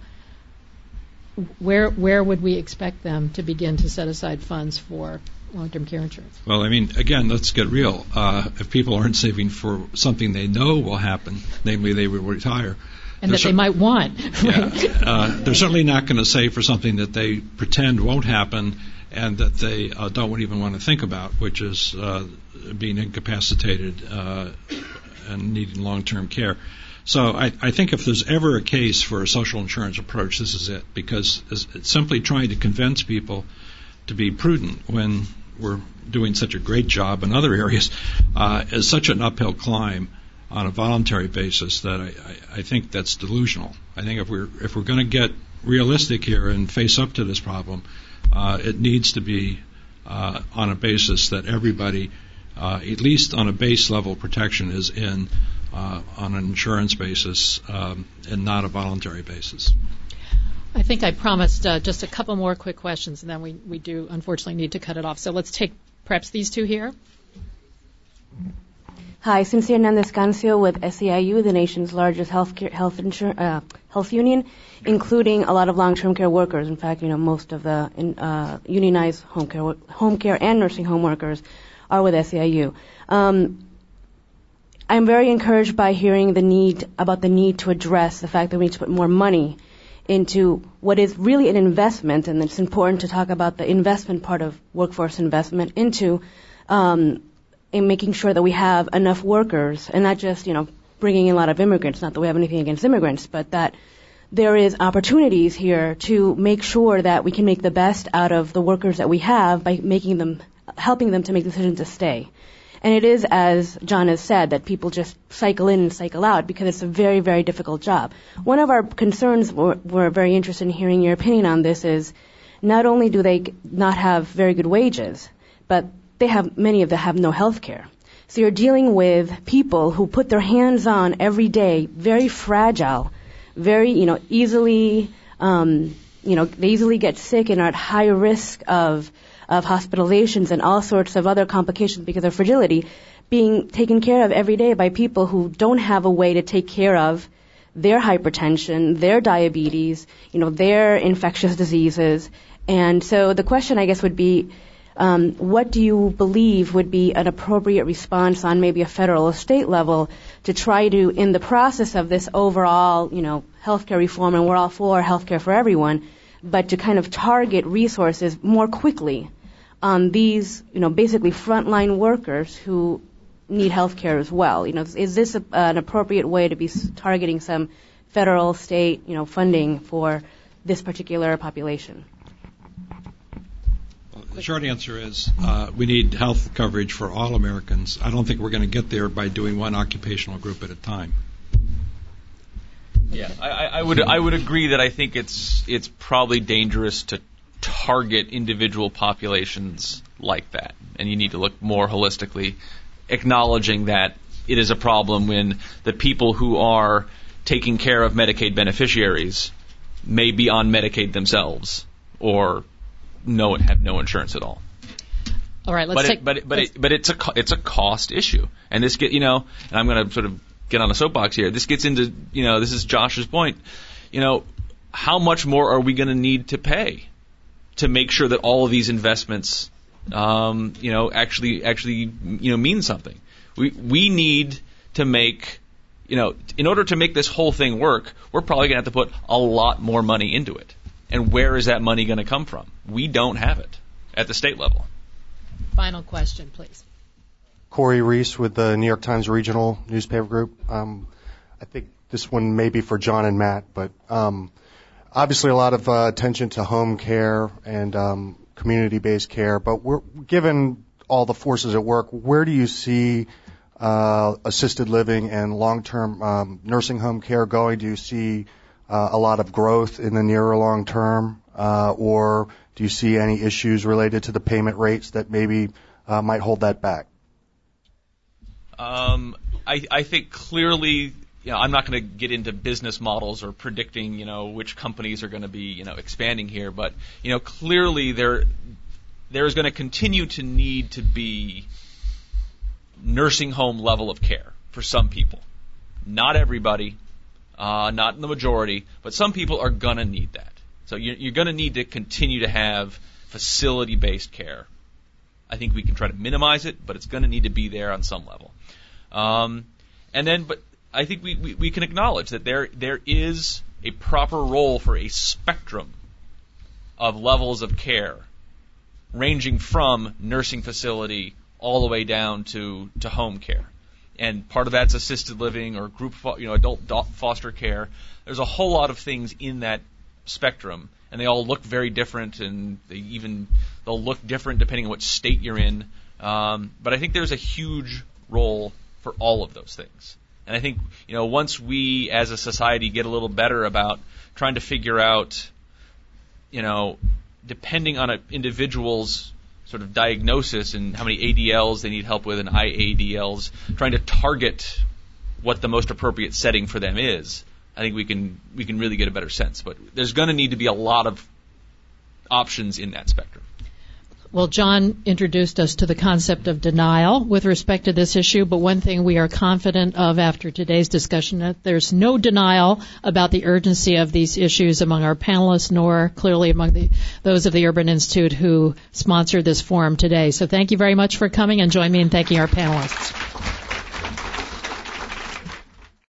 where where would we expect them to begin to set aside funds for long-term care insurance? Well, I mean, again, let's get real. Uh, if people aren't saving for something they know will happen, namely they will retire, and that they might want. Yeah, uh, they're certainly not going to save for something that they pretend won't happen and that they uh, don't even want to think about, which is uh, being incapacitated uh, and needing long-term care. So I, I think if there's ever a case for a social insurance approach, this is it, because it's simply trying to convince people to be prudent when we're doing such a great job in other areas uh, is such an uphill climb on a voluntary basis that I, I, I think that's delusional. I think if we're if we're going to get realistic here and face up to this problem, uh, it needs to be uh, on a basis that everybody, uh, at least on a base level protection, is in uh, on an insurance basis um, and not a voluntary basis. I think I promised uh, just a couple more quick questions, and then we, we do unfortunately need to cut it off. So let's take perhaps these two here. Hi, Cynthia Hernandez Cancio with S E I U, the nation's largest health care, health insur- uh, health union, including a lot of long-term care workers. In fact, you know, most of the in, uh, unionized home care, home care and nursing home workers are with S E I U. Um, I'm very encouraged by hearing the need about the need to address the fact that we need to put more money into what is really an investment, and it's important to talk about the investment part of workforce investment into um, in making sure that we have enough workers, and not just, you know, bringing in a lot of immigrants, not that we have anything against immigrants, but that there is opportunities here to make sure that we can make the best out of the workers that we have by making them, helping them to make decisions to stay. And it is, as John has said, that people just cycle in and cycle out because it's a very, very difficult job. One of our concerns, we're, we're very interested in hearing your opinion on this, is not only do they not have very good wages, but they have, many of them have no health care. So you're dealing with people who put their hands on every day, very fragile, very, you know, easily, um, you know, they easily get sick and are at high risk of of hospitalizations and all sorts of other complications because of fragility, being taken care of every day by people who don't have a way to take care of their hypertension, their diabetes, you know, their infectious diseases. And so the question, I guess, would be, um, what do you believe would be an appropriate response on maybe a federal or state level to try to, in the process of this overall, you know, healthcare reform, and we're all for healthcare for everyone, but to kind of target resources more quickly on these, you know, basically frontline workers who need healthcare as well. You know, is this a, an appropriate way to be targeting some federal, state, you know, funding for this particular population? The short answer is uh, we need health coverage for all Americans. I don't think we're going to get there by doing one occupational group at a time. Yeah, I, I would I would agree that I think it's it's probably dangerous to target individual populations like that, and you need to look more holistically, acknowledging that it is a problem when the people who are taking care of Medicaid beneficiaries may be on Medicaid themselves or no have no insurance at all. All right, let's but take. It, but it, but it, but it's a it's a cost issue, and this get you know, and I'm going to sort of get on a soapbox here. This gets into you know, this is Josh's point. You know, how much more are we going to need to pay to make sure that all of these investments, um, you know, actually actually you know mean something? We we need to make, you know, in order to make this whole thing work, we're probably going to have to put a lot more money into it. And where is that money going to come from? We don't have it at the state level. Final question, please. Corey Reese with the New York Times Regional Newspaper Group. Um, I think this one may be for John and Matt, but um, obviously a lot of uh, attention to home care and um, community-based care. But we're, given all the forces at work, where do you see uh, assisted living and long-term um, nursing home care going? Do you see Uh, a lot of growth in the near or long term, uh, or do you see any issues related to the payment rates that maybe uh, might hold that back? Um, I, I think clearly, you know, I'm not going to get into business models or predicting, you know, which companies are going to be, you know, expanding here, but you know, clearly there there is going to continue to need to be nursing home level of care for some people. Not everybody. Uh, not in the majority, but some people are going to need that. So you're, you're going to need to continue to have facility-based care. I think we can try to minimize it, but it's going to need to be there on some level. Um, and then, but I think we, we, we can acknowledge that there there is a proper role for a spectrum of levels of care, ranging from nursing facility all the way down to, to home care. And part of that's assisted living or group, you know, adult foster care. There's a whole lot of things in that spectrum, and they all look very different, and they even they'll look different depending on which state you're in. Um, but I think there's a huge role for all of those things. And I think, you know, once we as a society get a little better about trying to figure out, you know, depending on an individual's sort of diagnosis and how many A D Ls they need help with and I A D Ls, trying to target what the most appropriate setting for them is, I think we can we can really get a better sense. But there's going to need to be a lot of options in that spectrum. Well, John introduced us to the concept of denial with respect to this issue, but one thing we are confident of after today's discussion, that there's no denial about the urgency of these issues among our panelists, nor clearly among the, those of the Urban Institute who sponsored this forum today. So thank you very much for coming, and join me in thanking our panelists.